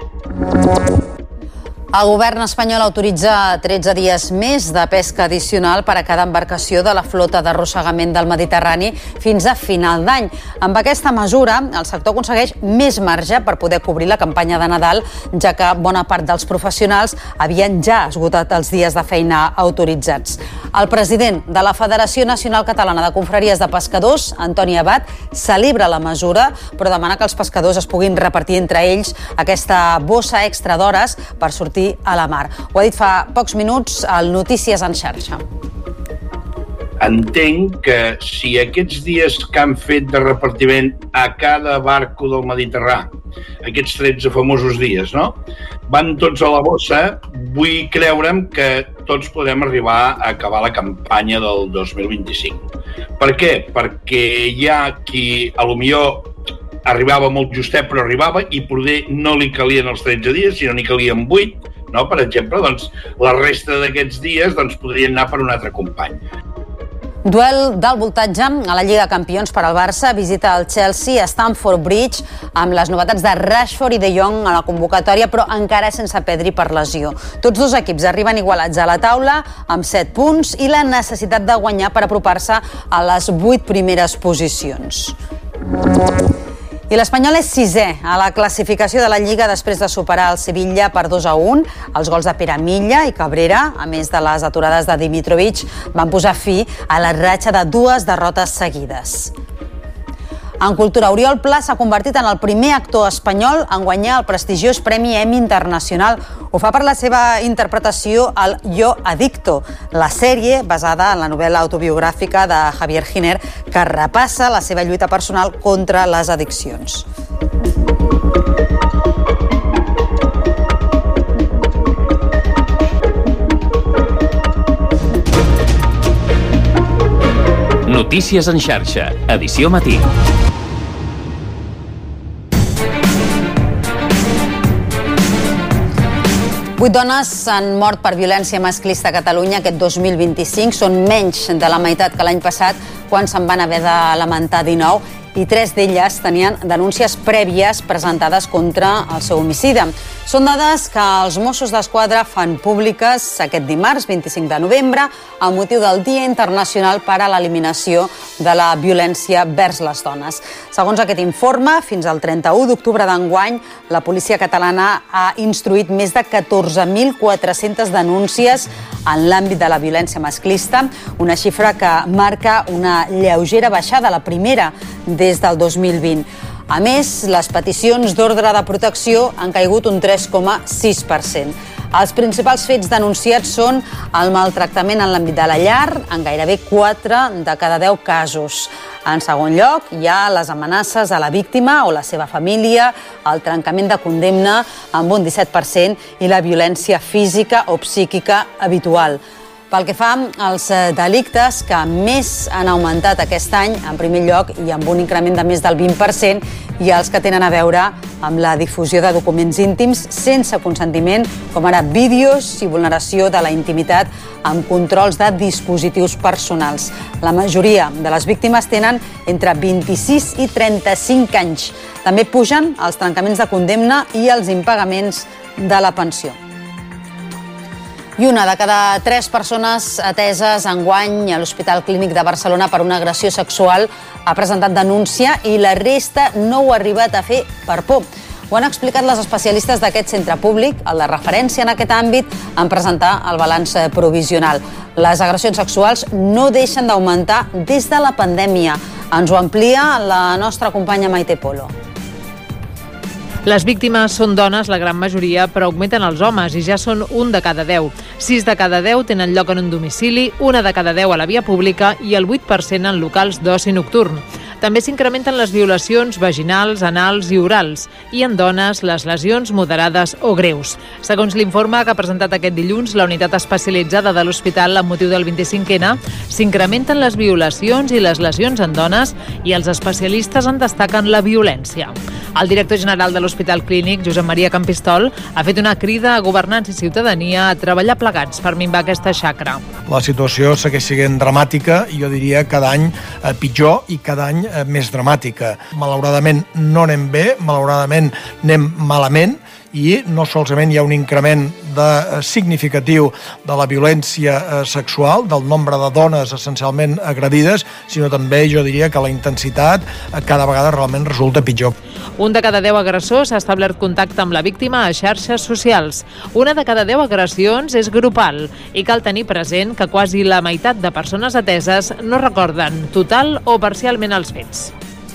El govern espanyol autoritza 13 dies més de pesca addicional per a cada embarcació de la flota d'arrossegament del Mediterrani fins a final d'any. Amb aquesta mesura, el sector aconsegueix més marge per poder cobrir la campanya de Nadal, ja que bona part dels professionals havien ja esgotat els dies de feina autoritzats. El president de la Federació Nacional Catalana de Confraries de Pescadors, Antoni Abad, celebra la mesura, però demana que els pescadors es puguin repartir entre ells aquesta bossa extra d'hores per sortir a la mar. Ho ha dit fa pocs minuts al Notícies en xarxa. Entenc que si aquests dies que han fet de repartiment a cada barco del Mediterrani, aquests 13 famosos dies, no? Van tots a la bossa, vull creure'm que tots podem arribar a acabar la campanya del 2025. Per què? Perquè hi ha qui, a lo millor, arribava molt justet, però arribava i poder no li calien els 13 dies, sinó n'hi calien 8, no? Per exemple, doncs, la resta d'aquests dies podrien anar per un altre company. Duel del voltatge a la Lliga de Campions per al Barça, visita el Chelsea a Stamford Bridge amb les novetats de Rashford i De Jong a la convocatòria, però encara sense Pedri per lesió. Tots dos equips arriben igualats a la taula amb 7 punts i la necessitat de guanyar per apropar-se a les 8 primeres posicions. I l'Espanyol és 6è a la classificació de la Lliga després de superar el Sevilla per 2-1. Els gols de Pere Milla i Cabrera, a més de les aturades de Dimitrovic, van posar fi a la ratxa de 2 derrotes seguides. En cultura, Oriol Pla s'ha convertit en el primer actor espanyol en guanyar el prestigiós Premi Emmy Internacional. Ho fa per la seva interpretació al Yo Adicto, la sèrie basada en la novel·la autobiogràfica de Javier Giner, que repassa la seva lluita personal contra les addiccions. Notícies en xarxa, edició matí. 8 dones han mort per violència masclista a Catalunya aquest 2025. Són menys de la meitat que l'any passat, quan se'n van haver de lamentar 19, i 3 d'elles tenien denúncies prèvies presentades contra el seu homicida. Són dades que els Mossos d'Esquadra fan públiques aquest dimarts, 25 de novembre, amb motiu del Dia Internacional per a l'Eliminació de la Violència vers les Dones. Segons aquest informe, fins al 31 d'octubre d'enguany, la policia catalana ha instruït més de 14.400 denúncies en l'àmbit de la violència masclista, una xifra que marca una lleugera baixada, la primera des del 2020. A més, les peticions d'ordre de protecció han caigut un 3,6%. Els principals fets denunciats són el maltractament en l'àmbit de la llar, en gairebé 4 de cada 10 casos. En segon lloc, hi ha les amenaces a la víctima o la seva família, el trencament de condemna amb un 17% i la violència física o psíquica habitual. Pel que fa als delictes que més han augmentat aquest any, en primer lloc i amb un increment de més del 20%, hi ha els que tenen a veure amb la difusió de documents íntims sense consentiment, com ara vídeos i vulneració de la intimitat amb controls de dispositius personals. La majoria de les víctimes tenen entre 26 i 35 anys. També pugen els trencaments de condemna i els impagaments de la pensió. I una de cada 3 persones ateses enguany a l'Hospital Clínic de Barcelona per una agressió sexual ha presentat denúncia i la resta no ho ha arribat a fer per por. Ho han explicat les especialistes d'aquest centre públic, el de referència en aquest àmbit, en presentar el balanç provisional. Les agressions sexuals no deixen d'augmentar des de la pandèmia. Ens ho amplia la nostra companya Maite Polo. Les víctimes són dones, la gran majoria, però augmenten els homes i ja són 1 de cada 10. 6 de cada 10 tenen lloc en un domicili, 1 de cada 10 a la via pública i el 8% en locals d'oci nocturn. També s'incrementen les violacions vaginals, anals i orals i en dones les lesions moderades o greus. Segons l'informe que ha presentat aquest dilluns la unitat especialitzada de l'hospital amb motiu del 25N, s'incrementen les violacions i les lesions en dones i els especialistes en destaquen la violència. El director general de l'Hospital Clínic, Josep Maria Campistol, ha fet una crida a governants i ciutadania a treballar plegats per minvar aquesta xacra. La situació segueix sent dramàtica i jo diria cada any pitjor i cada any més dramàtica. Malauradament no anem bé, malauradament anem malament i no solament hi ha un increment significatiu de la violència sexual, del nombre de dones essencialment agredides, sinó també jo diria que la intensitat cada vegada realment resulta pitjor. 1 de cada 10 agressors ha establert contacte amb la víctima a xarxes socials. 1 de cada 10 agressions és grupal i cal tenir present que quasi la meitat de persones ateses no recorden total o parcialment els fets.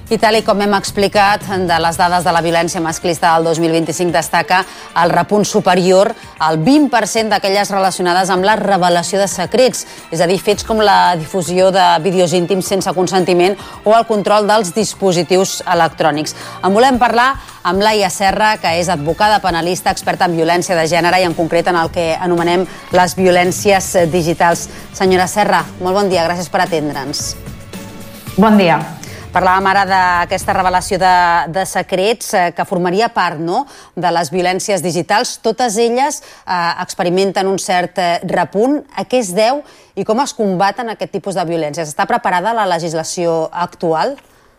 I tal com hem explicat, de les dades de la violència masclista del 2025 destaca el repunt superior al 20% d'aquelles relacionades amb la revelació de secrets, és a dir, fets com la difusió de vídeos íntims sense consentiment o el control dels dispositius electrònics. En volem parlar amb Laia Serra, que és advocada penalista, experta en violència de gènere i en concret en el que anomenem les violències digitals. Senyora Serra, molt bon dia, gràcies per atendre'ns. Bon dia. Parlàvem ara d'aquesta revelació de secrets que formaria part de les violències digitals. Totes elles experimenten un cert repunt. A què es deu i com es combaten aquest tipus de violències? Està preparada la legislació actual?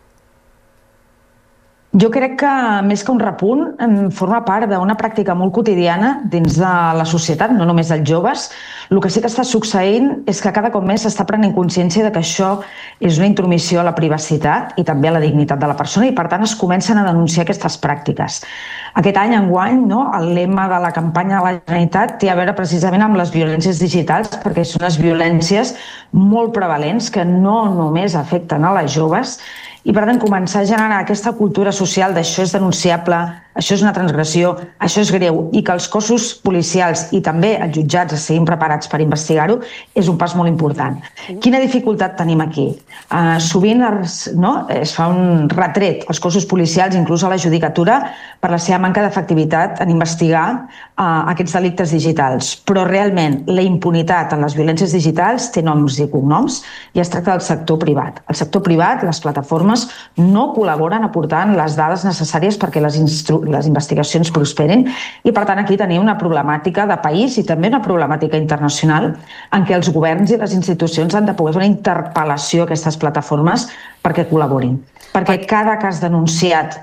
Jo crec que més que un repunt forma part d'una pràctica molt quotidiana dins de la societat, no només dels joves. El que sí que està succeint és que cada cop més s'està prenent consciència que això és una intromissió a la privacitat i també a la dignitat de la persona i per tant es comencen a denunciar aquestes pràctiques. Aquest any, enguany, el lema de la campanya de la Generalitat té a veure precisament amb les violències digitals perquè són unes violències molt prevalents que no només afecten a les joves i per tant començar a generar aquesta cultura social d'això és denunciable, això és una transgressió, això és greu i que els cossos policials i també els jutjats estiguin preparats per investigar-ho és un pas molt important. Quina dificultat tenim aquí? Sovint es fa un retret als cossos policials, inclús a la judicatura, per la seva manca d'efectivitat en investigar aquests delictes digitals. Però realment la impunitat en les violències digitals té noms i cognoms i es tracta del sector privat. El sector privat, les plataformes, no col·laboren aportant les dades necessàries perquè les investigacions prosperin i per tant aquí tenim una problemàtica de país i també una problemàtica internacional en què els governs i les institucions han de poder fer una interpel·lació a aquestes plataformes perquè col·laborin. Perquè cada cas denunciat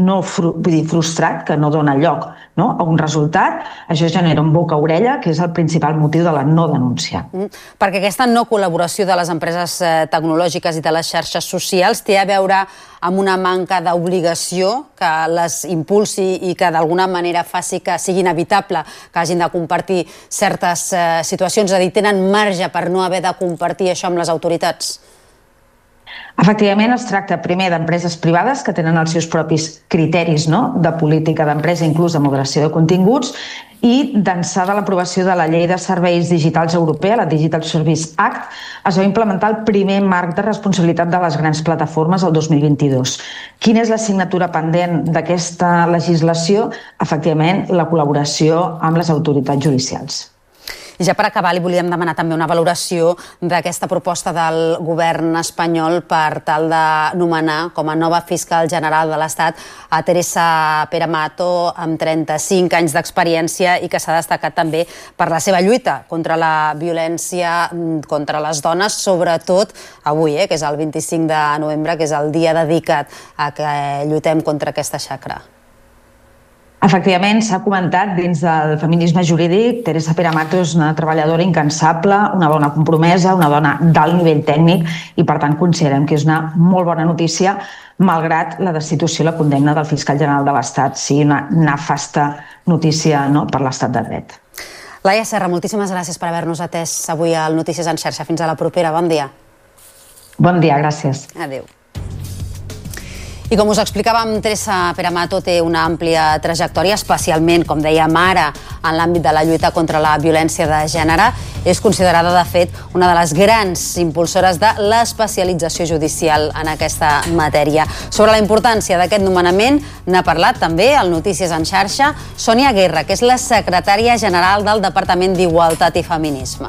frustrat, que no dona lloc a un resultat, això genera un boca-orella, que és el principal motiu de la no denúncia. Perquè aquesta no col·laboració de les empreses tecnològiques i de les xarxes socials té a veure amb una manca d'obligació que les impulsi i que d'alguna manera faci que sigui inevitable que hagin de compartir certes situacions, és a dir, tenen marge per no haver de compartir això amb les autoritats? Efectivament, es tracta primer d'empreses privades que tenen els seus propis criteris de política d'empresa, inclús de moderació de continguts, i d'ençà de l'aprovació de la Llei de Serveis Digitals Europea, la Digital Service Act, es va implementar el primer marc de responsabilitat de les grans plataformes el 2022. Quina és l'assignatura pendent d'aquesta legislació? Efectivament, la col·laboració amb les autoritats judicials. I ja per acabar li volíem demanar també una valoració d'aquesta proposta del govern espanyol per tal de nomenar com a nova fiscal general de l'Estat a Teresa Peramato, amb 35 anys d'experiència i que s'ha destacat també per la seva lluita contra la violència contra les dones, sobretot avui, que és el 25 de novembre, que és el dia dedicat a que lluitem contra aquesta xacra. Efectivament, s'ha comentat dins del feminisme jurídic, Teresa Peramato és una treballadora incansable, una dona compromesa, una dona d'alt nivell tècnic i per tant considerem que és una molt bona notícia malgrat la destitució i la condemna del fiscal general de l'Estat. Sigui una nefasta notícia per l'Estat de dret. Laia Serra, moltíssimes gràcies per haver-nos atès avui al Notícies en xarxa. Fins a la propera. Bon dia. Bon dia, gràcies. Adéu. I com us explicàvem, Teresa Peramato té una àmplia trajectòria, especialment, com dèiem ara, en l'àmbit de la lluita contra la violència de gènere. És considerada, de fet, una de les grans impulsores de l'especialització judicial en aquesta matèria. Sobre la importància d'aquest nomenament n'ha parlat també al Notícies en xarxa Sònia Guerra, que és la secretària general del Departament d'Igualtat i Feminisme.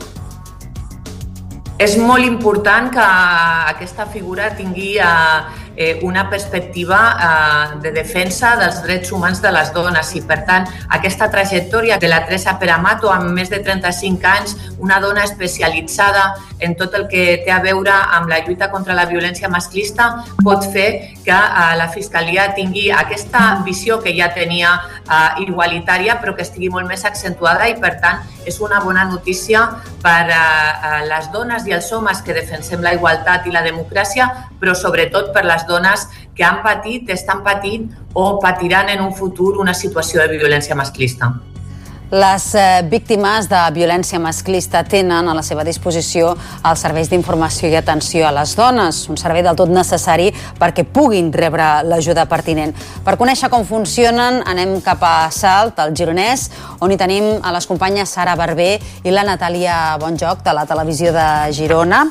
És molt important que aquesta figura tingui una perspectiva de defensa dels drets humans de les dones i, per tant, aquesta trajectòria de la Teresa Peramato, amb més de 35 anys, una dona especialitzada en tot el que té a veure amb la lluita contra la violència masclista, pot fer que la Fiscalia tingui aquesta visió que ja tenia igualitària, però que estigui molt més accentuada i, per tant, és una bona notícia per a les dones i els homes que defensem la igualtat i la democràcia, però sobretot per les dones que han patit, estan patint o patiran en un futur una situació de violència masclista. Les víctimes de violència masclista tenen a la seva disposició els serveis d'informació i atenció a les dones, un servei del tot necessari perquè puguin rebre l'ajuda pertinent. Per conèixer com funcionen, anem cap a Salt, al Gironès, on hi tenim a les companyes Sara Barber i la Natàlia Bonjoc, de la televisió de Girona.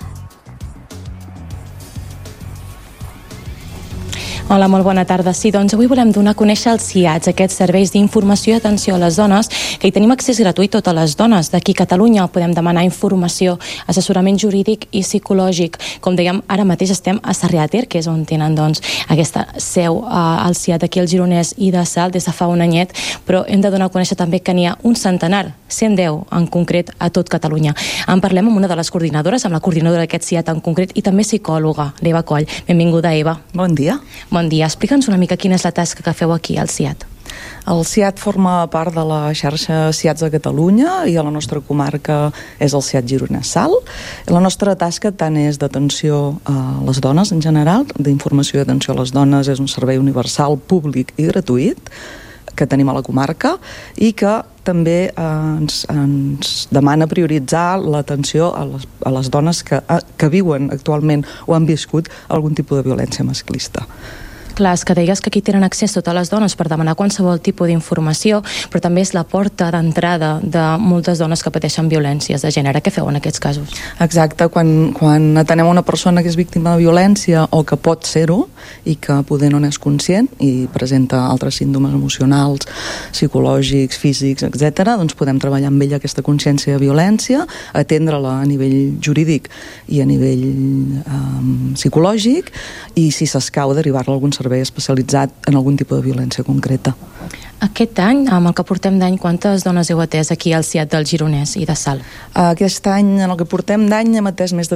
Hola, molt bona tarda. Sí, doncs avui volem donar a conèixer els CIATs, aquests serveis d'informació i atenció a les dones, que hi tenim accés gratuït totes les dones. D'aquí a Catalunya podem demanar informació, assessorament jurídic i psicològic. Com dèiem, ara mateix estem a Sarrià de Ter, que és on tenen doncs, aquesta seu al CIAT aquí al Gironès i de Salt des de fa un anyet, però hem de donar a conèixer també que n'hi ha un centenar, 110 en concret, a tot Catalunya. En parlem amb una de les coordinadores, amb la coordinadora d'aquest CIAT en concret, i també psicòloga, l'Eva Coll. Benvinguda, Eva. Bon dia. Bon dia. Explica'ns una mica quina és la tasca que feu aquí al CIAT. El CIAT forma part de la xarxa CIATs de Catalunya i a la nostra comarca és el CIAT Gironès-Salt. La nostra tasca tant és d'atenció a les dones en general, d'informació i atenció a les dones, és un servei universal, públic i gratuït que tenim a la comarca i que també ens demana prioritzar l'atenció a les dones que viuen actualment o han viscut algun tipus de violència masclista. Clar, és que deies que aquí tenen accés totes les dones per demanar qualsevol tipus d'informació, però també és la porta d'entrada de moltes dones que pateixen violències de gènere. Què feu en aquests casos? Exacte, quan atenem una persona que és víctima de violència o que pot ser-ho i que poder no n'és conscient i presenta altres símptomes emocionals, psicològics, físics, etc., doncs podem treballar amb ella aquesta consciència de violència, atendre-la a nivell jurídic i a nivell psicològic i, si s'escau, derivar-la a algun servei especialitzat en algun tipus de violència concreta. Aquest any, amb el que portem d'any, quantes dones heu atès aquí al CIAT del Gironès i de Salt? Aquest any, en el que portem d'any, hem atès més de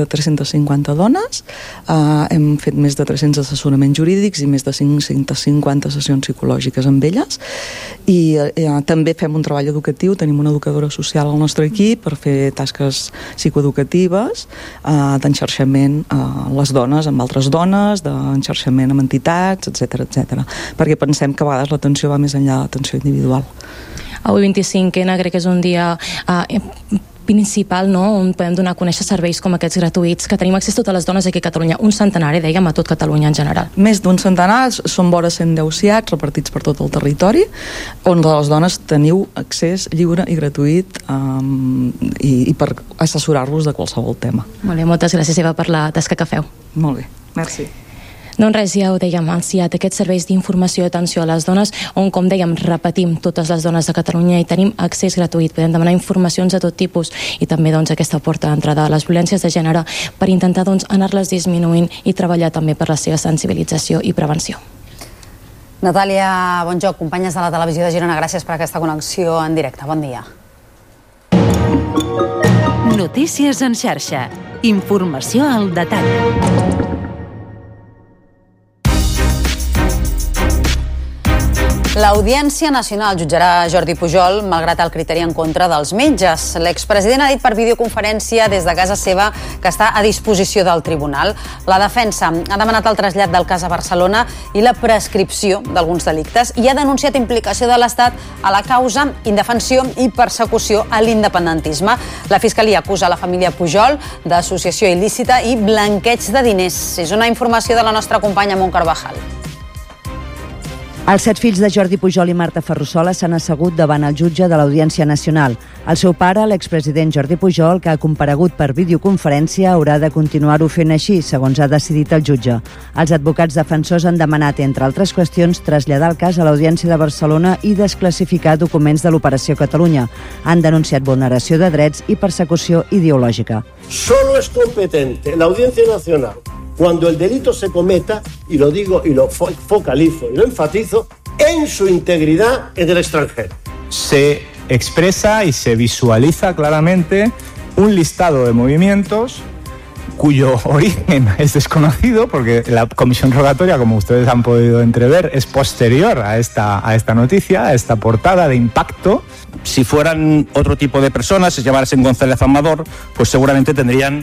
350 dones, hem fet més de 300 assessoraments jurídics i més de 550 sessions psicològiques amb elles, i també fem un treball educatiu, tenim una educadora social al nostre equip per fer tasques psicoeducatives, d'enxarxament a les dones amb altres dones, d'enxarxament amb entitats, etc. Perquè pensem que a vegades l'atenció va més enllà de l'atenció individual. Avui 25N crec que és un dia principal, no?, on podem donar a conèixer serveis com aquests gratuïts, que tenim accés a totes les dones aquí a Catalunya. Un centenar, dèiem, a tot Catalunya en general. Més d'un centenar, són vora 110 CIATs repartits per tot el territori, on les dones teniu accés lliure i gratuït i per assessorar-vos de qualsevol tema. Molt bé, moltes gràcies, Eva, per la tasca que feu. Molt bé, merci. Doncs res, ja ho dèiem, al CIAT, aquests serveis d'informació i atenció a les dones, on, com dèiem, repetim totes les dones de Catalunya i tenim accés gratuït. Podem demanar informacions de tot tipus i també doncs, aquesta porta d'entrada a les violències de gènere per intentar doncs, anar-les disminuint i treballar també per la seva sensibilització i prevenció. Natàlia Bonjoc, companyes de la televisió de Girona, gràcies per aquesta connexió en directe. Bon dia. Notícies en xarxa. Informació al detall. L'Audiència Nacional jutjarà Jordi Pujol malgrat el criteri en contra dels metges. L'expresident ha dit per videoconferència des de casa seva que està a disposició del tribunal. La defensa ha demanat el trasllat del cas a Barcelona i la prescripció d'alguns delictes i ha denunciat implicació de l'Estat a la causa, indefensió i persecució a l'independentisme. La Fiscalia acusa la família Pujol d'associació il·lícita i blanqueig de diners. És una informació de la nostra companya Montse Carvajal. Els 7 fills de Jordi Pujol i Marta Ferrusola s'han assegut davant el jutge de l'Audiència Nacional. El seu pare, l'expresident Jordi Pujol, que ha comparegut per videoconferència, haurà de continuar-ho fent així, segons ha decidit el jutge. Els advocats defensors han demanat, entre altres qüestions, traslladar el cas a l'Audiència de Barcelona i desclassificar documents de l'Operació Catalunya. Han denunciat vulneració de drets i persecució ideològica. Solo es competente la Audiencia Nacional cuando el delito se cometa, y lo digo y lo focalizo y lo enfatizo, en su integridad en el extranjero. Se expresa y se visualiza claramente un listado de movimientos cuyo origen es desconocido, porque la comisión rogatoria, como ustedes han podido entrever, es posterior a esta noticia, a esta portada de impacto. Si fueran otro tipo de personas, se llamasen González Amador, pues seguramente tendrían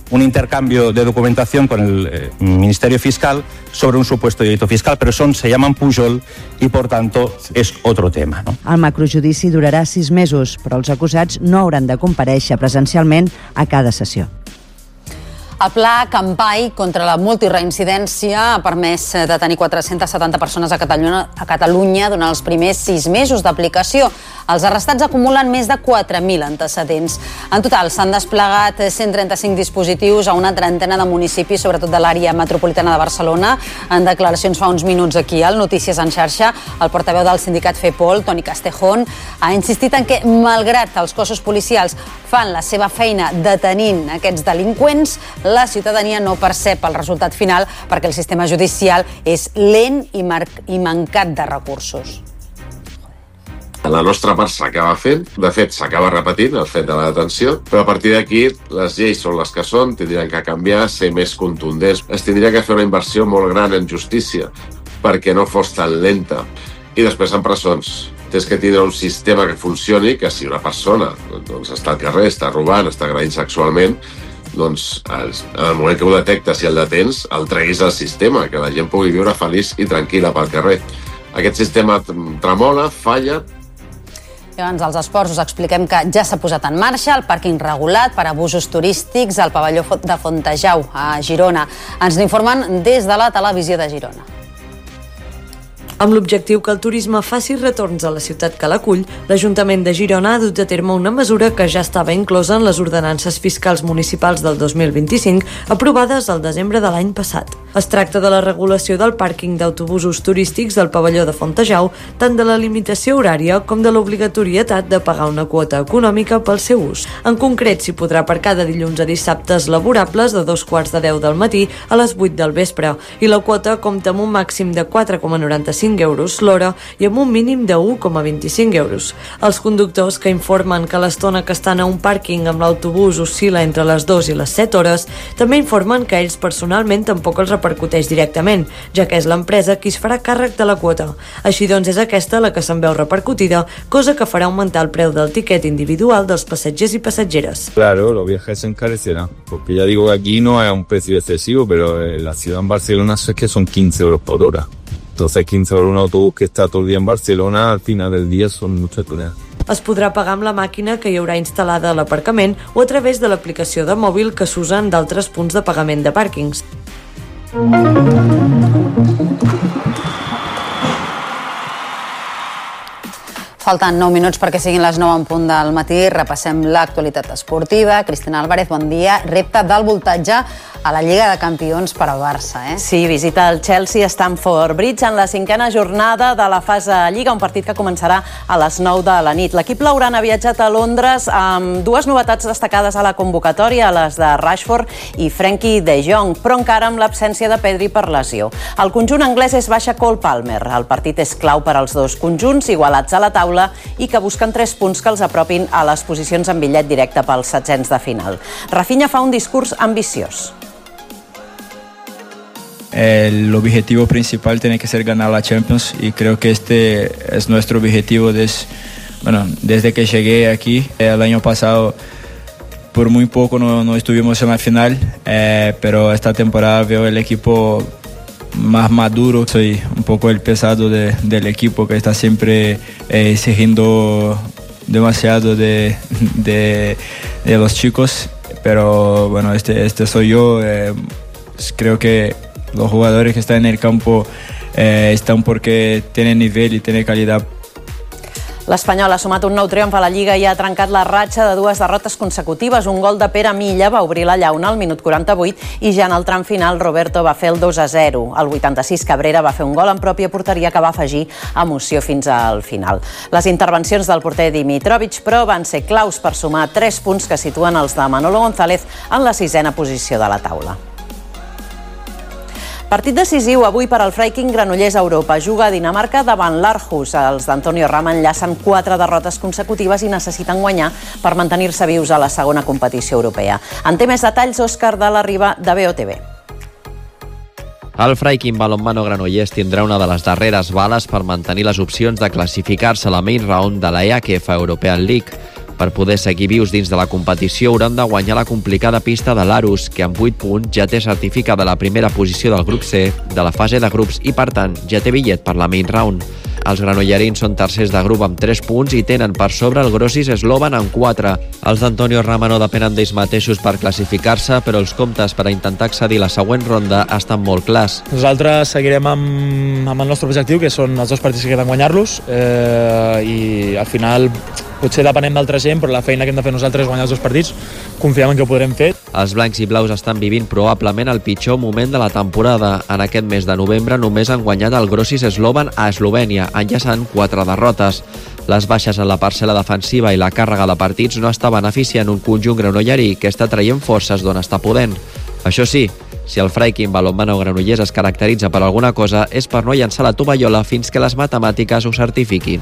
un intercambio de documentación con el Ministerio Fiscal sobre un supuesto delito fiscal, pero se llaman Pujol y, por tanto, és otro tema. No? El macrojudici durarà 6 mesos, però els acusats no hauran de comparèixer presencialment a cada sessió. El pla Campai contra la multireincidència ha permès detenir 470 persones a Catalunya durant els primers 6 mesos d'aplicació. Els arrestats acumulen més de 4.000 antecedents. En total, s'han desplegat 135 dispositius a una trentena de municipis, sobretot de l'àrea metropolitana de Barcelona. En declaracions fa uns minuts aquí al Notícies en xarxa, el portaveu del sindicat FEPOL, Toni Castejón, ha insistit en que, malgrat els cossos policials fan la seva feina detenint aquests delinqüents, la ciutadania no percep el resultat final perquè el sistema judicial és lent i mancat de recursos. La nostra part s'acaba fent, de fet s'acaba repetint el fet de la detenció, però a partir d'aquí les lleis són les que són, tindrien que canviar, ser més contundents. Es tindria que fer una inversió molt gran en justícia perquè no fos tan lenta. I després en presons. Tens que tindre un sistema que funcioni, que si una persona està al carrer, està robant, està agredint sexualment, doncs en el moment que ho detectes i el detens, el treguis al sistema, que la gent pugui viure feliç i tranquil·la pel carrer. Aquest sistema tremola, falla. I abans dels esports us expliquem que ja s'ha posat en marxa el pàrquing regulat per abusos turístics al pavelló de Fontejau, a Girona. Ens n'informen des de la televisió de Girona. Amb l'objectiu que el turisme faci retorns a la ciutat que l'acull, l'Ajuntament de Girona ha dut a terme una mesura que ja estava inclosa en les ordenances fiscals municipals del 2025, aprovades al desembre de l'any passat. Es tracta de la regulació del pàrquing d'autobusos turístics del pavelló de Fontejau, tant de la limitació horària com de l'obligatorietat de pagar una quota econòmica pel seu ús. En concret, s'hi podrà aparcar de dilluns a dissabtes laborables de 2:45 del matí a les 8 del vespre, i la quota compta amb un màxim de 4,95 euros l'hora i amb un mínim de 1,25 euros. Els conductors que informen que l'estona que estan a un pàrquing amb l'autobús oscil·la entre les 2 i les 7 hores, també informen que ells personalment tampoc els repercuteix directament, ja que és l'empresa qui es farà càrrec de la quota. Així doncs és aquesta la que se'n veu repercutida, cosa que farà augmentar el preu del tiquet individual dels passatgers i passatgeres. Claro, los viajes se encarecerán, porque ya digo que aquí no hay un precio excesivo, pero en la ciudad en Barcelona es que son 15 euros por hora. Entonces 15 euros un autobús que está todo el día en Barcelona, al final del día son muchas toneladas. Es podrà pagar amb la màquina que hi haurà instal·lada a l'aparcament o a través de l'aplicació de mòbil que s'usen d'altres punts de pagament de pàrquings. Falten 9 minuts perquè siguin les 9 en punt del matí. Repassem l'actualitat esportiva. Cristina Álvarez, bon dia. Repte del voltatge a la Lliga de Campions per al Barça, Sí, visita el Chelsea Stamford Bridge en la 5a jornada de la fase Lliga, un partit que començarà a les 9 de la nit. L'equip blaugrana ha viatjat a Londres amb dues novetats destacades a la convocatòria, les de Rashford i Frenkie de Jong, però encara amb l'absència de Pedri per lesió. El conjunt anglès és baixa Cole Palmer. El partit és clau per als dos conjunts, igualats a la taula i que busquen 3 punts que els apropin a les posicions en bitllet directe pels setzents de final. Rafinha fa un discurs ambiciós. El objetivo principal tiene que ser ganar la Champions y creo que este es nuestro objetivo desde que llegué aquí. El año pasado por muy poco no estuvimos en la final, pero esta temporada veo el equipo más maduro. Soy un poco el pesado del equipo que está siempre exigiendo demasiado de los chicos, pero bueno, este soy yo. Creo que los jugadores que están en el campo están porque tienen nivel y tienen calidad. L'Espanyol ha sumat un nou triomf a la Lliga i ha trencat la ratxa de 2 derrotes consecutives. Un gol de Pere Milla va obrir la llauna al minut 48 i ja en el tram final Roberto va fer el 2-0. Al 86 Cabrera va fer un gol en pròpia porteria que va afegir emoció fins al final. Les intervencions del porter Dimitrovic, però, van ser claus per sumar 3 punts que situen els de Manolo González en la 6a posició de la taula. Partit decisiu avui per al Freiking Granollers a Europa. Juga a Dinamarca davant l'Aarhus. Els d'Antonio Rama enllacen 4 derrotes consecutives i necessiten guanyar per mantenir-se vius a la segona competició europea. En té més detalls Òscar de la Riba, de BOTV. El Freiking Balonmano Granollers tindrà una de les darreres bales per mantenir les opcions de classificar-se a la main round de la EAKF European League. Per poder seguir vius dins de la competició hauran de guanyar la complicada pista de l'Arus, que amb 8 punts ja té certificada la primera posició del grup C de la fase de grups i, per tant, ja té bitllet per la main round. Els granollerins són tercers de grup amb 3 punts i tenen per sobre el Grossis Slovan amb 4. Els d'Antonio Rama no depenen d'ells mateixos per classificar-se, però els comptes per a intentar accedir a la següent ronda estan molt clars. Nosaltres seguirem amb el nostre objectiu, que són els 2 partits que queden guanyar-los, i al final potser depenem d'altra gent, però la feina que hem de fer nosaltres és guanyar els 2 partits. Confiem en que ho podrem fer. Els blancs i blaus estan vivint probablement el pitjor moment de la temporada. En aquest mes de novembre només han guanyat el Grossis Slovan a Eslovènia, enllaçant 4 derrotes. Les baixes en la parcel·la defensiva i la càrrega de partits no està beneficiant un conjunt granollerí que està traient forces d'on està podent. Això sí, si el Freikin Balonmano Granollers es caracteritza per alguna cosa és per no llançar la tovallola fins que les matemàtiques ho certifiquin.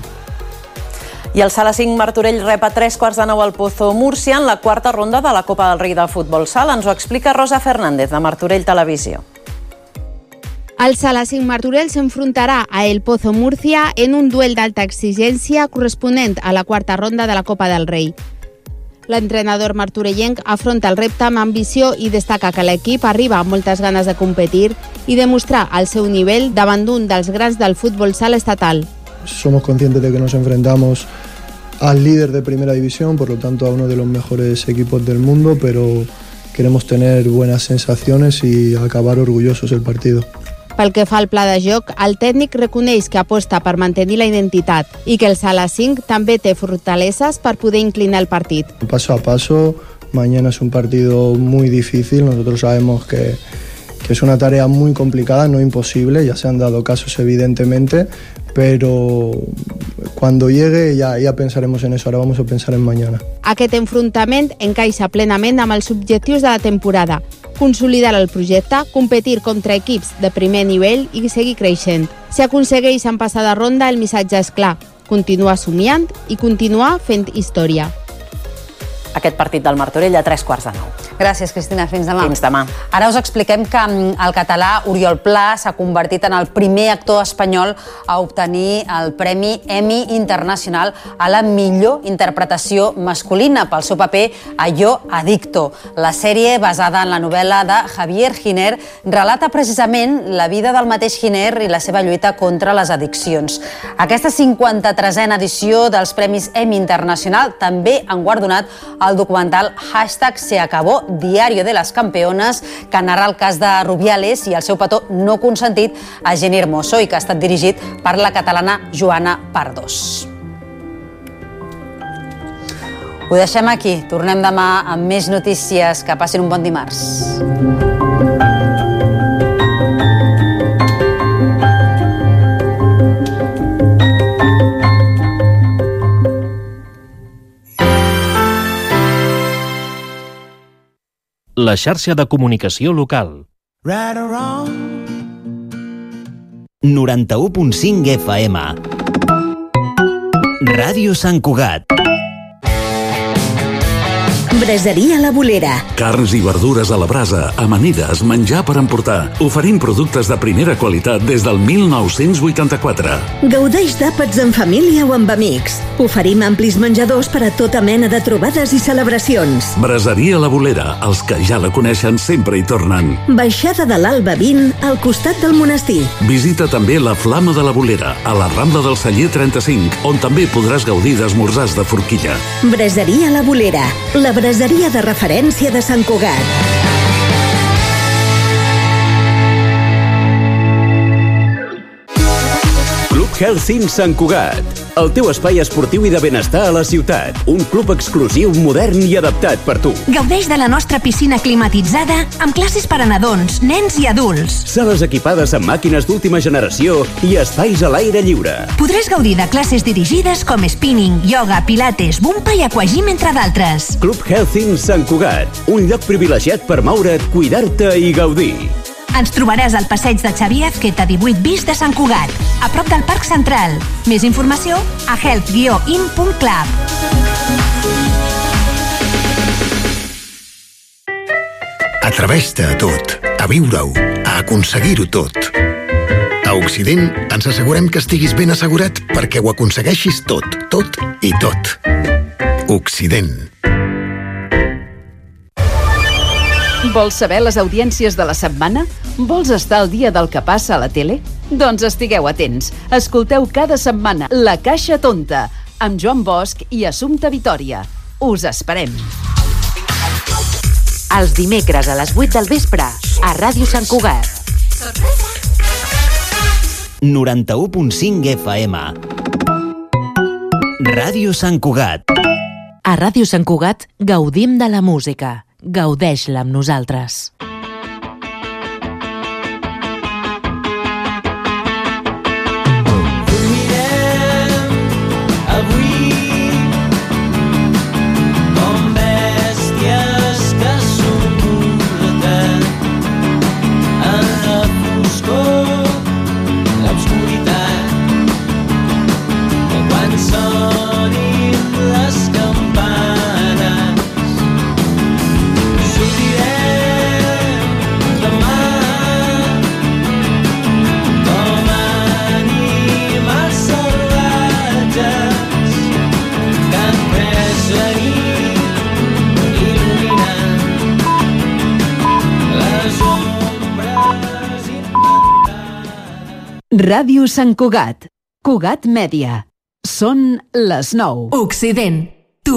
I el Sala 5 Martorell rep a 3:15 al Pozo Múrcia en la 4ª ronda de la Copa del Rei de Futbol Sala. Ens ho explica Rosa Fernández, de Martorell Televisió. El Sala 5 Martorell s'enfrontarà a El Pozo Múrcia en un duel d'alta exigència corresponent a la 4ª ronda de la Copa del Rei. L'entrenador martorellenc afronta el repte amb ambició i destaca que l'equip arriba amb moltes ganes de competir i demostrar el seu nivell davant d'un dels grans del futbol sala estatal. Somos conscientes de que nos enfrentamos al líder de primera división, por lo tanto a uno de los mejores equipos del mundo, pero queremos tener buenas sensaciones y acabar orgullosos el partido. Pel que fa al pla de joc, el tècnic reconeix que aposta per mantenir la identitat i que el Sala 5 també té fortaleses per poder inclinar el partit. Paso a paso, mañana es un partido muy difícil, nosotros sabemos que es una tarea muy complicada, no imposible, ya se han dado casos evidentemente, pero cuando llegue ya pensaremos en eso, ahora vamos a pensar en mañana. Aquest enfrontament encaixa plenament amb els objectius de la temporada, consolidar el projecte, competir contra equips de primer nivell i seguir creixent. Si aconsegueix en passada ronda, el missatge és clar, continuar somiant i continuar fent història. Aquest partit del Martorell a 3:15. Gràcies, Cristina. Fins demà. Fins demà. Ara us expliquem que el català Oriol Pla s'ha convertit en el primer actor espanyol a obtenir el Premi Emmy Internacional a la millor interpretació masculina pel seu paper a Jo Adicto. La sèrie, basada en la novel·la de Javier Giner, relata precisament la vida del mateix Giner i la seva lluita contra les addiccions. Aquesta 53a edició dels Premis Emmy Internacional també han guardonat el documental #SeAcabó, Diario de las Campeones, que narra el cas de Rubiales i el seu petó no consentit a Jenny Hermoso i que ha estat dirigit per la catalana Joana Pardos. Ho deixem aquí. Tornem demà amb més notícies. Que passin un bon dimarts. La xarxa de comunicació local. 91.5 FM. Ràdio Sant Cugat. Braseria La Bolera. Carns i verdures a la brasa, amanides, menjar per emportar. Oferim productes de primera qualitat des del 1984. Gaudeix d'àpats en família o amb amics. Oferim amplis menjadors per a tota mena de trobades i celebracions. Braseria La Bolera. Els que ja la coneixen sempre hi tornen. Baixada de l'Alba 20, al costat del monestir. Visita també la Flama de la Bolera, a la Rambla del Celler 35, on també podràs gaudir d'esmorzars de forquilla. Braseria La Bolera. La braseria de referència de Sant Cugat. Club Health Sant Cugat. El teu espai esportiu i de benestar a la ciutat. Un club exclusiu, modern i adaptat per tu. Gaudeix de la nostra piscina climatitzada amb classes per a nadons, nens i adults. Sales equipades amb màquines d'última generació i espais a l'aire lliure. Podràs gaudir de classes dirigides com spinning, yoga, pilates, bumpa i aquagym, entre d'altres. Club Health Sant Cugat. Un lloc privilegiat per moure't, cuidar-te i gaudir. Ens trobaràs al passeig de Xavier Azqueta 18 bis de Sant Cugat, a prop del Parc Central. Més informació a health-in.club. Atreveix-te a tot, a viure-ho, a aconseguir-ho tot. A Occident ens assegurem que estiguis ben assegurat perquè ho aconsegueixis tot, tot i tot. Occident. Vols saber les audiències de la setmana? Vols estar al dia del que passa a la tele? Doncs estigueu atents. Escolteu cada setmana La Caixa Tonta, amb Joan Bosch i Assumpta Vitòria. Us esperem. Els dimecres a les 8 del vespre, a Ràdio Sant Cugat. 91.5 FM. Ràdio Sant Cugat. A Ràdio Sant Cugat gaudim de la música. Gaudeix-la amb nosaltres. Ràdio Sant Cugat. Cugat Mèdia. Són les 9. Occident.